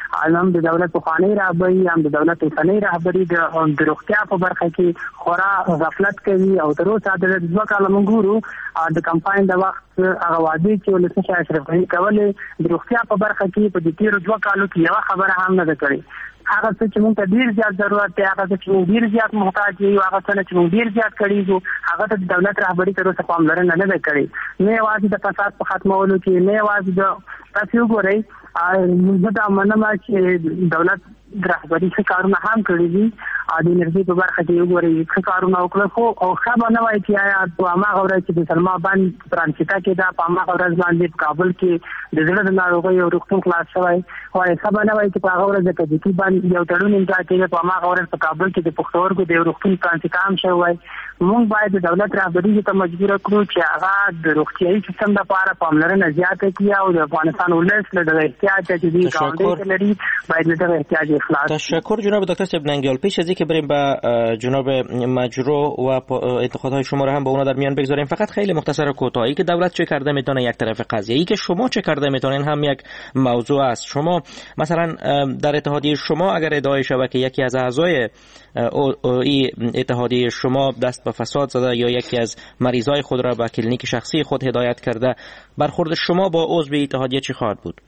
هم د دولت پخوانی رهبری هم د دولت اوسنۍ رهبری د روغتیا په برخه کې خورا غفلت کوي او تر اوسه د 2 کال منګورو د کمپاین د وخت هغه وعده چې ولسمشر اشرف غني کولې د روغتیا په برخه کې په دې تیر 2 کالو کې یو خبره هم نه کړې. هغه څه چې موږ ته ډیر زیات ضرورت دی، هغه څه چې موږ ډیر زیات محتاج یو، هغه څه چې موږ ډیر زیات کړیږو، هغه ته د دولت رهبری تر اوسه پاملرنه نه ده کړې. نه یوازې د فساد په ختمولو کې، نه یوازې د تاسو وګورئ موږ دا مننه چې دولت رهبری څه کارونه هم کړی دي د انرژي په برخه کې وګورئ څه کارونه وکړل، خو او خبر نه وایي چې آیا په هغه ورځ چې د سلما باندې فرانسیتا کې دا په هغه ورځ باندې کابل کې د زړه د ناروغۍ او روغتون خلاص شوی، او خبر نه وایي چې په هغه ورځ کې د باندې یو تړون امضا کېږي په هغه ورځ په کابل کې د پښتورګو د روغتون فرانسیتا هم شوی. موږ باید د دولت رهبری ته مجبور کړو چې هغه د روغتيایي سیستم لپاره پاملرنه زیاته کړي او د افغانستان ولس له دغه احتیاج چې دی ګاونډي لري باید له دغه احتیاج اخلاص. تشکر جناب دکتر صاحب ننگیال. پیش از اینکه بریم به جناب مجرو و انتقادهای شما رو هم با اونا در میان بگذاریم، فقط خیلی مختصر و کوتاهی که دولت چه کرده میتونه یک طرف قضیه، ای که شما چه کرده میتونین هم یک موضوع است. شما مثلا در اتحادیه شما اگر ادعای شود که یکی از اعضای این اتحادیه شما دست به فساد زده یا یکی از مریضای خود را به کلینیک شخصی خود هدایت کرده، برخورد شما با عضو اتحادیه چی خواهد بود؟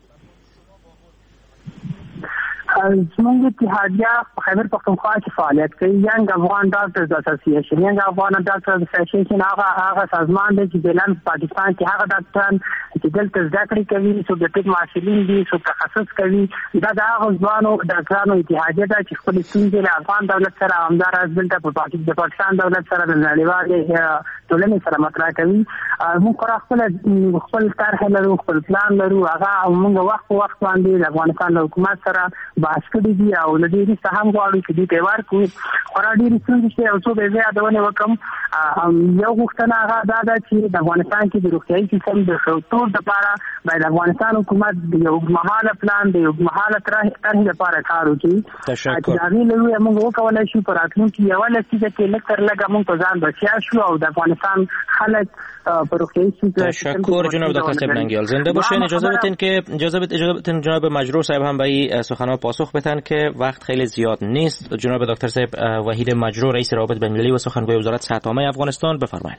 زموږ اتحادیه په خیبر پښتونخوا کې فعالیت کوي. ینګ افغان ډاکټرز اسوسییشن، ینګ افغان ډاکټرز اسوسییشن هغه سازمان دی چې د پاکستان کې هغه ډاکټران چې دلته زده کړې کوي، څو د طب محصلین دي، څو تخصص کوي، دا د هغه ځوانو ډاکټرانو اتحادیه ده چې خپل ستونزې له افغان دولت سره همداراز دلته په پاکستان دولت سره د نړیوالې ټولنې سره مطرح کوي. موږ خپل طرح لرو، خپل پلان لرو، هغه موږ وخت په وخت باندې د افغانستان له حکومت سره بحث کړی دی او د دې څخه هم غواړو چې دې تیوار کو خورا ډېر ستونزې او څو به یادونه وکم. یو غوښتنه هغه ده چې د افغانستان کې د روغتیایي سیستم د ښه لپاره باید افغانستان حکومت د یو مهاله پلان، د یو مهاله طرح لپاره کار وکړي. چې هغه له موږ وکولای شو پر راتلونکي یو لسیزه کې لکه لږه موږ په ځان بچیا شو او د افغانستان خلک پر روغتیایي سیستم. تشکر جناب دکتر صاحب ننگیال. زنده باشین. اجازه بدین جناب مجرو صاحب هم به این سخنان پاسخ بدن که وقت خیلی زیاد نیست. جناب دکتر صاحب وحید مجرو رئیس روابط بین‌المللی و سخنگوی وزارت صحت عامه افغانستان، بفرمایید.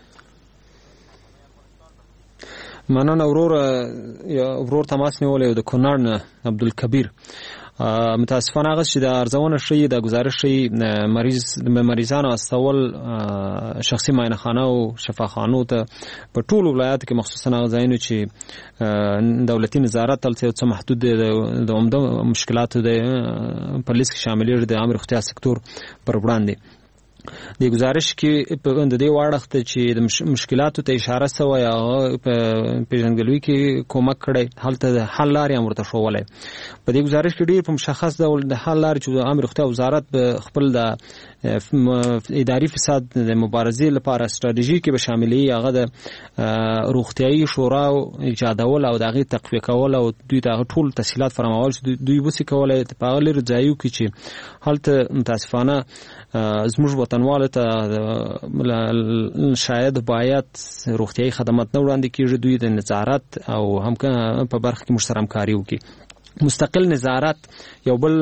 مننه. ورور تماس نیولې د کونړ نه عبدالکبیر. متاسفانه هغه چې د ارزونه شوی د گزارش شوی مریضانو استول شخصي معاینه خانه او شفاخانو ته په ټولو ولایاتو کې مخصوصا هغه ځایونه چې دولتي نظارت تلته څه محدود د عمده مشکلاتو د په لیست کې شامل دي د عام روغتیا سکتور پر وړاندې د گزارش کې په د دې واړخته چې د مشکلاتو ته اشاره شوی او په پیژنګلوي کې کومک کړي حالت د حل لارې امرته شوولای. په دې گزارش کې ډیر په مشخص ډول د حل لارې چې د عام روغتیا وزارت به خپل د اداري فساد د مبارزې لپاره ستراتیژي کې به شاملې هغه د روغتیایي شورا ایجادول او دغه تقویه کول او دوی ته ټول تفصيلات فراهمول چې دوی وسی کولای په هغه لري ځایو کې چې حالت متاسفانه زموږ وطنواله ته شاید باید روغتیایي خدمات نه وړاندې کیږي، دوی د نظارت او هم په برخه کې مشترک همکاري وکړي. مستقل نظارت یو بل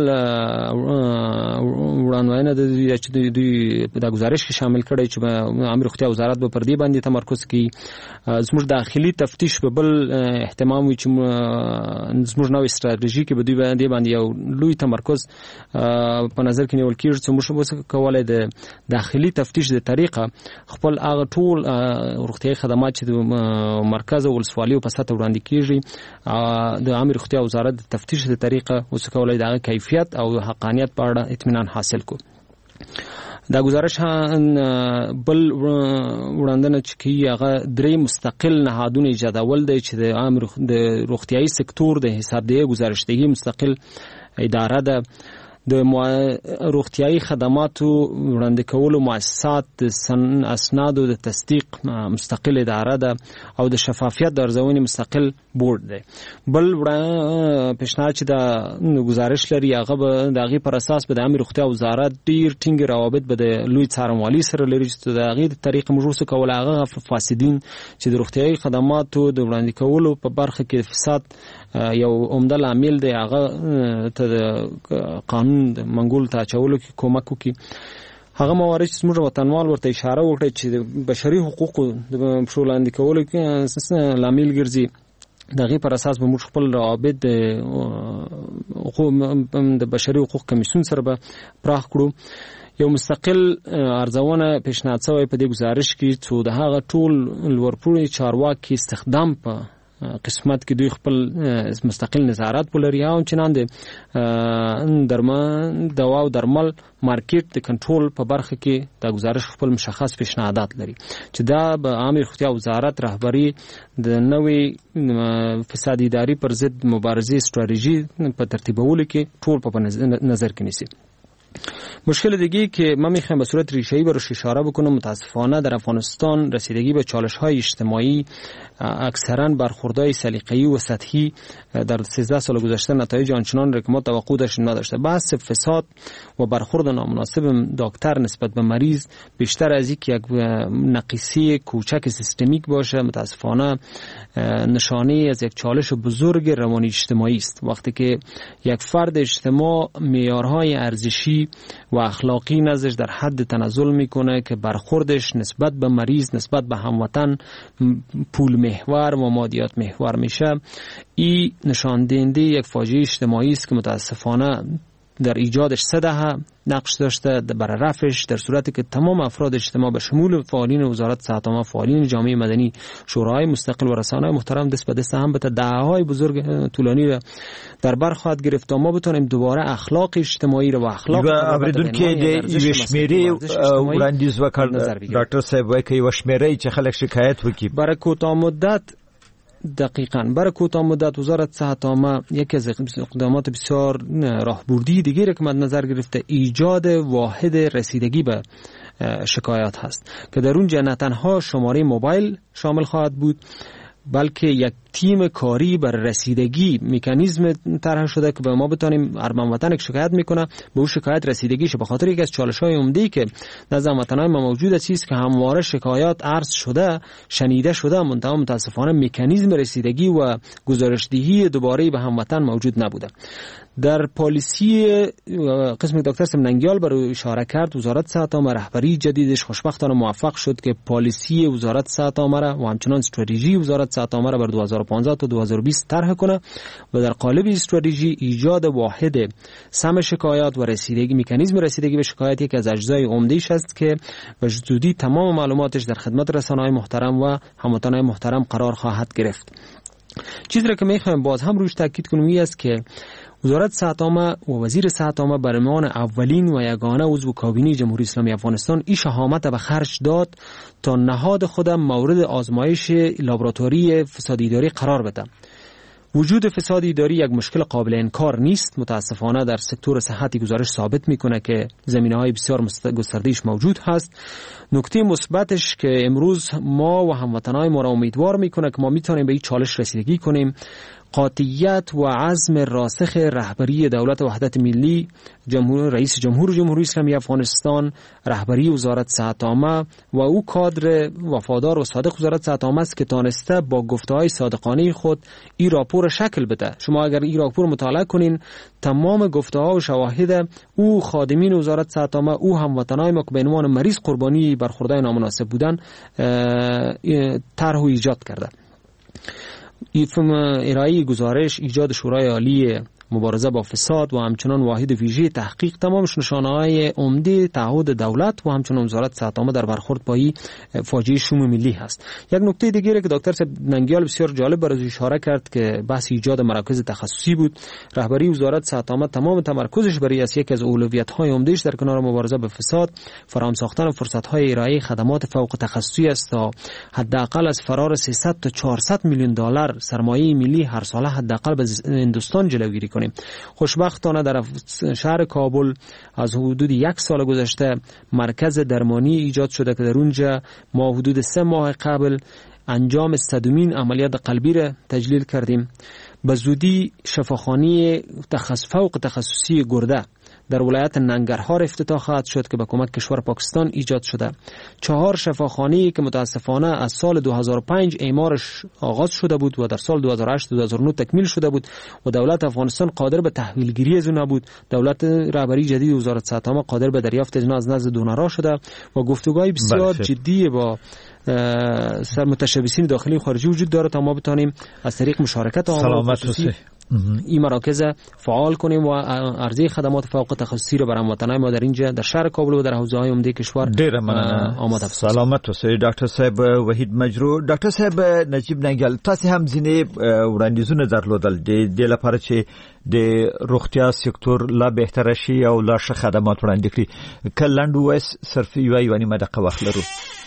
وړاندوینه د دوی د گزارش کې شامل کړي چې عام روغتیا وزارت به پر دې باندې تمرکز کوي. زموږ داخلي تفتیش به بل اهتمام وي چې زموږ نوې ستراتیژي کې به دوی باندې یو لوی تمرکز په نظر کې نیول کېږي چې موږ کولای د داخلي تفتیش د طریقه خپل هغه ټول روغتیایي خدمات چې د مرکز او ولسوالیو په سطح وړاندې کېږي د عام روغتیا وزارت د تفتیش د طریقه اوس کولای د کیفیت او حقانیت په اړه اطمینان حاصل کو. دا گزارش بل وړاندنه چې کی هغه درې مستقل نهادونه ایجادول دی چې د عام د روغتیایي سکتور د حسابدهي گزارشدهي مستقل اداره ده. د روغتیایي خدماتو وړاندې کولو مؤسسات د اسنادو د تصدیق مستقل اداره ده او د شفافیت د ارزونې مستقل بورډ دی. بل پیشنهاد چې د گزارش لري هغه به د هغې پر اساس به د عامې روغتیا وزارت ډېر ټینګ روابط به د لوی څارنوالۍ سره لري چې د هغې د طریقې موږ وسو کول هغه فاسدین چې د روغتیایي خدماتو د وړاندې کولو په برخه کې فساد یو عمده لامل دی هغه ته قانون منګول ته چولو کې کومک وکړي. هغه موارد چې موږ وطنوال ورته اشاره وکړه چې د بشري حقوقو د پښولاندې کولو کې لامل ګرځي، دغه پر اساس به موږ خپل روابط د بشري حقوق کمیسیون سره به پراخ کړو. یو مستقل ارزونه پیشنهاد شوی په دې گزارش کې چې د هغه ټول لوړپوړي چارواکي استخدام په قسمت کې دوی خپل مستقل نظارت ولري او چنان د دوا او درمل مارکیټ د کنټرول په برخه کې د گزارش خپل مشخص پیشنهادات لري چې دا به عامه روغتیا وزارت رهبری د نوې فساد اداري پر ضد مبارزې ستراتیژي په ترتیبولو کې ټول په نظر کې نیسي. مشکل دیگه که من میخوایم به صورت ریشه‌ای بروش اشاره بکنم، متاسفانه در افغانستان رسیدگی به چالش‌های اجتماعی اکثراً برخوردهای سلیقه‌ای و سطحی در 13 سال گذشته نتایج آنچنان را که ما توقع داشتیم نداشته. بحث فساد و برخورد نامناسب دکتر نسبت به مریض بیشتر از یک نقیصی کوچک سیستمیک باشه متاسفانه نشانه از یک چالش بزرگ روانی اجتماعی است. وقتی که یک فرد اجتماع معیارهای ارزشی و اخلاقی نزدش در حد تنزل میکنه که برخوردش نسبت به مریض، نسبت به هموطن پول محور و مادیات محور میشه، این نشان دهنده یک فاجعه اجتماعی است که متاسفانه در ایجادش 3 دهه نقش داشته برای رفعش، در صورتی که تمام افراد اجتماع به شمول فعالین وزارت صحت عامه، فعالین جامعه مدنی، شورای مستقل و رسانه‌های محترم دست به دست هم به دهه‌های بزرگ طولانی را در بر خواهد گرفت تا ما بتونیم دوباره اخلاق اجتماعی را و اخلاق اوریدونکو د وشمیري وړاندیز وکړ ډاکټر صاحب وایي که وشمیري چې خلک شکایت وکړي برای کوتاه مدت دقیقاً برای کوتاه مدت وزارت صحت عامه یکی از اقدامات بسیار راهبردی دیگری که مد نظر گرفته ایجاد واحد رسیدگی به شکایات هست که در اونجا نه تنها شماره موبایل شامل خواهد بود بلکه یک تیم کاری بر رسیدگی مکانیزم طرح شده که به ما بتونیم هر وطن یک شکایت میکنه به اون شکایت رسیدگیش، به خاطر یکی از چالش‌های عمده‌ای که نزد وطنای ما موجود است که همواره شکایات عرض شده، شنیده شده، منتها متاسفانه مکانیزم رسیدگی و گزارش‌دهی دوباره به هموطن موجود نبوده. در پالیسی قسم دکتر سمنگیال بر اشاره کرد، وزارت صحت عامه رهبری جدیدش خوشبختانه موفق شد که پالیسی وزارت صحت عامه و همچنان استراتژی وزارت صحت عامه بر 2015 تا 2020 طرح کنه و در قالب استراتژی ایجاد واحد سم شکایات و رسیدگی، مکانیزم رسیدگی به شکایت یک از اجزای عمده‌اش است که به زودی تمام معلوماتش در خدمت رسانه‌های محترم و هموطنان محترم قرار خواهد گرفت. چیزی را که می‌خوایم باز هم روش تاکید کنم این است که وزارت صحت عامه و وزیر صحت عامه بر عنوان اولین و یگانه عضو کابینه جمهوری اسلامی افغانستان این شهامت به خرج داد تا نهاد خود مورد آزمایش لابراتواری فساد اداری قرار بده. وجود فساد اداری یک مشکل قابل انکار نیست. متاسفانه در سکتور صحتی گزارش ثابت میکنه که زمینه‌های بسیار گسترده‌اش موجود هست. نکته مثبتش که امروز ما و هموطنان ما را امیدوار میکنه که ما میتونیم به این چالش رسیدگی کنیم. قاطعیت و عزم راسخ رهبری دولت وحدت ملی، رئیس جمهوری اسلامی افغانستان، رهبری وزارت صحت عامه و او کادر وفادار و صادق وزارت صحت عامه است که تانسته با گفته‌های صادقانه خود این راپور شکل بده. شما اگر این راپور مطالعه کنین، تمام گفته‌ها و شواهد او خادمین وزارت صحت عامه، او هموطنان ما که به عنوان مریض قربانی برخوردهای نامناسب بودن طرح و ایجاد کرده. ارائه گزارش، ایجاد شورای عالی مبارزه با فساد و همچنان واحد ویژه تحقیق تمامش نشانه‌های عمده تعهد دولت و همچنان وزارت صحت عامه در برخورد با این فاجعه شوم ملی هست. یک نکته دیگری که دکتر ننگیال بسیار جالب برای اشاره کرد که بحث ایجاد مراکز تخصصی بود. رهبری وزارت صحت عامه تمام تمرکزش برای یکی از اولویت‌های عمده‌اش در کنار مبارزه با فساد فراهم ساختن فرصت‌های ارائه خدمات فوق تخصصی است تا حداقل از فرار 300 تا 400 میلیون دلار سرمایه ملی هر ساله حداقل به هندوستان جلوگیری کنیم. خوشبختانه در شهر کابل از حدود 1 سال گذشته مرکز درمانی ایجاد شده که در اونجا ما حدود 3 ماه قبل انجام 100مین عملیات قلبی را تجلیل کردیم. به زودی شفاخانه فوق تخصصی گرده در ولایت ننگرهار افتتاح خواهد شد که به کمک کشور پاکستان ایجاد شده. 4 شفاخانه‌ای که متاسفانه از سال 2005 اعمارش آغاز شده بود و در سال 2008 2009 تکمیل شده بود و دولت افغانستان قادر به تحویل گیری از اونها بود. دولت رهبری جدید وزارت صحت عامه قادر به دریافت از نزد دونرها شده و گفتگوهای بسیار جدی با متشبثین داخلی و خارجی وجود داره تا ما بتانیم از طریق مشارکت آنها این مراکز فعال کنیم و عرضه خدمات فوق تخصصی رو برای هموطنان ما در اینجا در شهر کابل و در حوزه‌های عمده کشور آماده است. سلامت اوسئ ډاکټر صاحب وحید مجرو. ډاکټر صاحب نجیب ننګل، تاسو هم ځینې وړاندیزونه درلودل د لپاره چې د روغتیا سکتور لا بهتر شي او لا ښه خدمات وړاندې کړي. کله لنډ صرف یو نیمه دقیقه وخت لرو.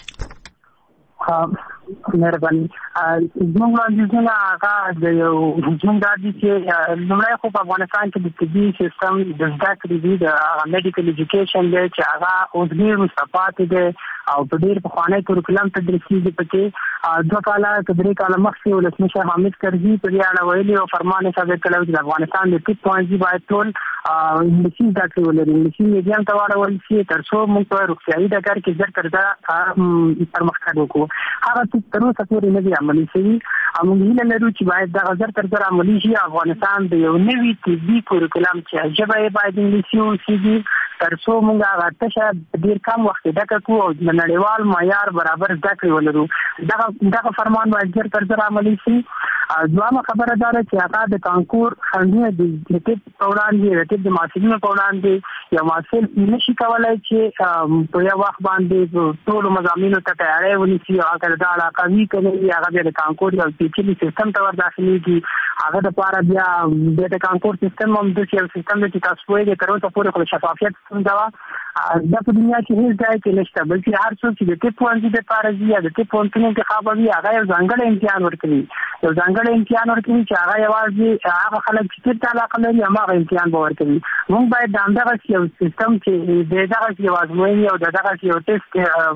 مهرباني. زموږ وړاندیزونه هغه د یو هجوم دادي چې لومړی خو په افغانستان کې د طبي سیستم د زده کړې دی د میډیکل ایجوکیشن دی چې هغه اوس ډېر مستفاد دی او په ډېر پخوانی کورکولم تدریس کېږي. پکې 2 کاله 3 کاله مخکې ولسمشر حامد کرزي په دې اړه ویلي او فرمان یې صادر کړی چې د افغانستان د طب پوهنځي باید ټول انګلیسي زده کړې ولري، انګلیسي میډیم ته واړول شي تر څو موږ په روغتیایي ډګر کې ژر تر ژره پرمختګ وکړو. هغه تر اوسه پورې نه دي عملي شوي. موږ هیله لرو چې باید دغه ژر تر ژره عملي شي. افغانستان د یو نوي طبي کورکولم چې ژبه یې باید انګلیسي اوسېږي تر څو موږ هغه تشه ډېر کم وخت ډکه کړو او د نړیوال معیار برابر زده کړې ولرو. دغه فرمان باید ژر تر ژره عملي شي. دوامه خبره دا ده چې هغه د کانکور خنډونه د طب په وړاندې د طب د محصلینو په وړاندې یو محصل نشي کولی چې په یو وخت باندې ټولو مضامینو ته تیاری ونیسي او هغه د علاقه وي که نه وي هغه بیا د کانکور یو پیچلي سیستم ته ورداخلېږي. هغه دپاره بیا د کانکور سیستم هم داسې یو سیستم دی چې تاسو پوهېږئ تر اوسه پورې خو د شفافیت ستونزه وه. دا په دنیا کې هېڅ ځای کې نشته، بلکې هر څوک چې د طب پوهنځي دپاره ځي یا د طب پوهنتون انتخابوي هغه یو ځانګړی امتحان ورکوي چې هغه یوازې هغه خلک چې طب ته علاقه لري هماغه امتحان به ورکوي. موږ باید د همدغسې یو سیستم چې د دغسې یو ازموینې او د دغسې یو ټسټ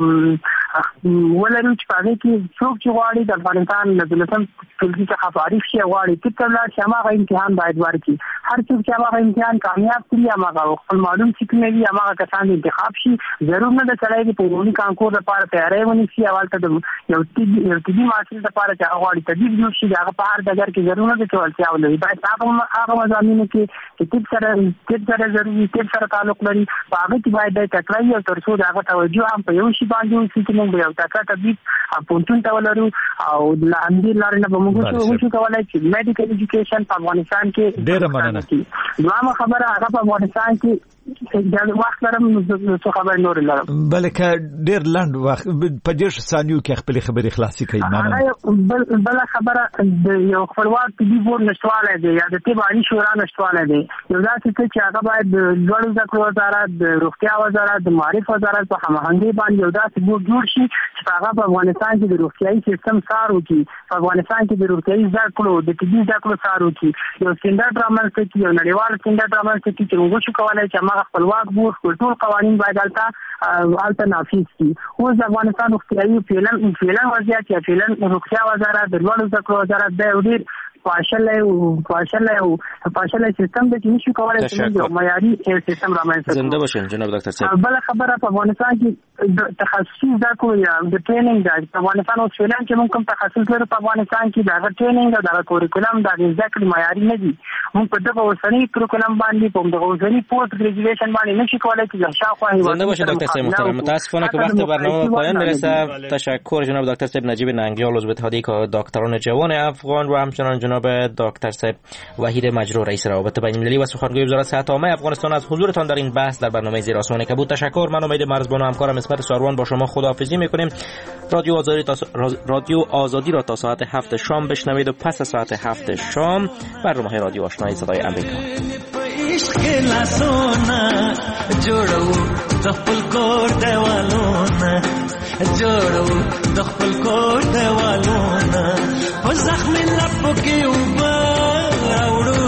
ولرو چې په هغې کې څوک چې غواړي د افغانستان له 12م ټولګي څخه فارغ شي او غواړي طب ته ولاړ شي هماغه امتحان باید ورکړي. هر څوک چې هماغه امتحان کامیاب کړي هماغه خپل معلوم چې کوم وي هماغه کسان انتخاب شي. ضرور نه ده سړی د عمومي کانکور لپاره تیاری ونیسي او هلته د یو طبي محصل لپاره چې هغه غواړي طبیب جوړ شي د هغه په هر ډګر کې ضرور نه ده چې وړتیا ولري. باید هغه مضامینو کې چې طب سره ضروري طب سره تعلق لري په هغه کې باید دی تکړه وي او تر څو د هغه توجه هم په یو شي باندې وشي چې موږ به یو تکړه طبیب پوهنتون ته ولرو او له همدې لارې نه به موږ وشو کولی چې میډیکل ایجوکیشن په افغانستان کې ډېره مننه. دویمه خبره هغه په افغانستان کې وخت لرم څه خبر نور لرم بلکې ډېر لنډ وخت په 10 ثانیو کې خپل خبرې خلاصې کړئ. بل خبره د یو خپلواک طبي بورډ نشتوالی دی یا د طب عالي شورا نشتوالی دی. یو داسې څه چې هغه باید د لوړو زده کړو وزارت د روغتیا وزارت د معارف وزارت په هماهنګۍ باندې یو داسې بورډ جوړ شي چې هغه په افغانستان کې د روغتیایي سیستم څار وکړي، په افغانستان کې د روغتیایي زده کړو د طبي زده کړو څار وکړي، یو سټنډرډ رامنځته کړي، یو نړیوال سټنډرډ رامنځته کړي چې موږ شو کولی چې هماغه خپلواک بورډ ټول قوانین باید هلته نافذ کړي. اوس د افغانستان روغتیایي فعلا وضعیت یا فعلا روغتیا وزارت د لوړو زده کړو وزارت دا یو ډېر فاشلی سیستم دی چې نشو کولی چې موږ یو معیاري سیستم رامنځته کړو. زنده باشین جناب ډاکټر صاحب. بله خبره په افغانستان کې د تخصصي زده کړو یا د ټریننګ دی په افغانستان اوس فعلا چې موږ کوم تخصص لرو په افغانستان کې د هغه ټریننګ او د هغه کوریکولم د هغې زده کړې معیاري نه دي. موږ په دغه اوسني کوریکولم باندې په دغه اوسني پوسټ ګریجویشن باندې نشو کولی چې د شاوخوا زنده باشین ډاکټر صاحب محترم. متاسفانه که وقت برنامه به پایان میرسه. تشکر جناب دکتر صاحب نجیب ننگیال عضو اتحادیه دکتران جوان افغان و همچنان جناب دکتر صاحب وحید مجرو رئیس روابط بین المللی و سخنگوی وزارت صحت عامه افغانستان از حضورتان در این بحث در برنامه زیر آسمان کبود. تشکر. من امید مرزبان و همکارم اسمت ساروان با شما خداحافظی میکنیم. رادیو آزادی را تا ساعت 7 شام بشنوید و پس از ساعت 7 شام برنامه رادیو آشنای صدای آمریکا. جوړو د خپل کور دیوالونه په زخم لپو کې وبا راوړو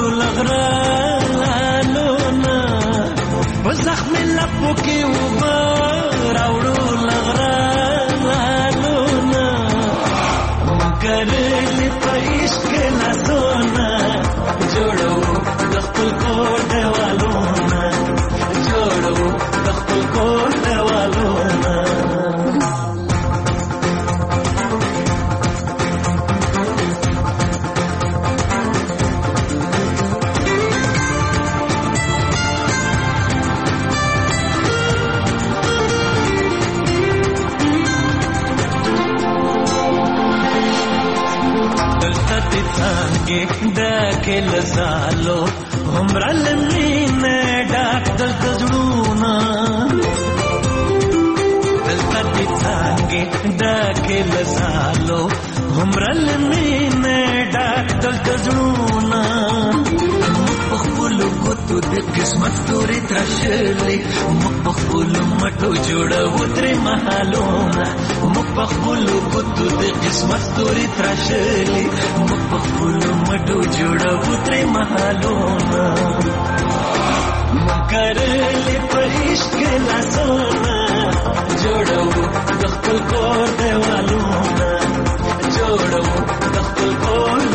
لغرانونه په زخم لپو کې وبا راوړو لغرانونه مګرې په عشق لاسونه جوړو د خپل کور دیوالونه ډکې لزالو همرا لمینه ډاک دلته زړونه دلته دې څنګه ډکې لزالو همرا لمینه ډاک دلته زړونه مخبولو کوتو د قسمت تورې ترشلې مخبولو مټو جوړو ترې محالونه مخبولو کوتو د قسمت تورې ترشلې مخبولو مټو جوړو ترې محالونه مکرلې په عشق لاسونه جوړو د خپل کور دیوالونه جوړو د خپل کور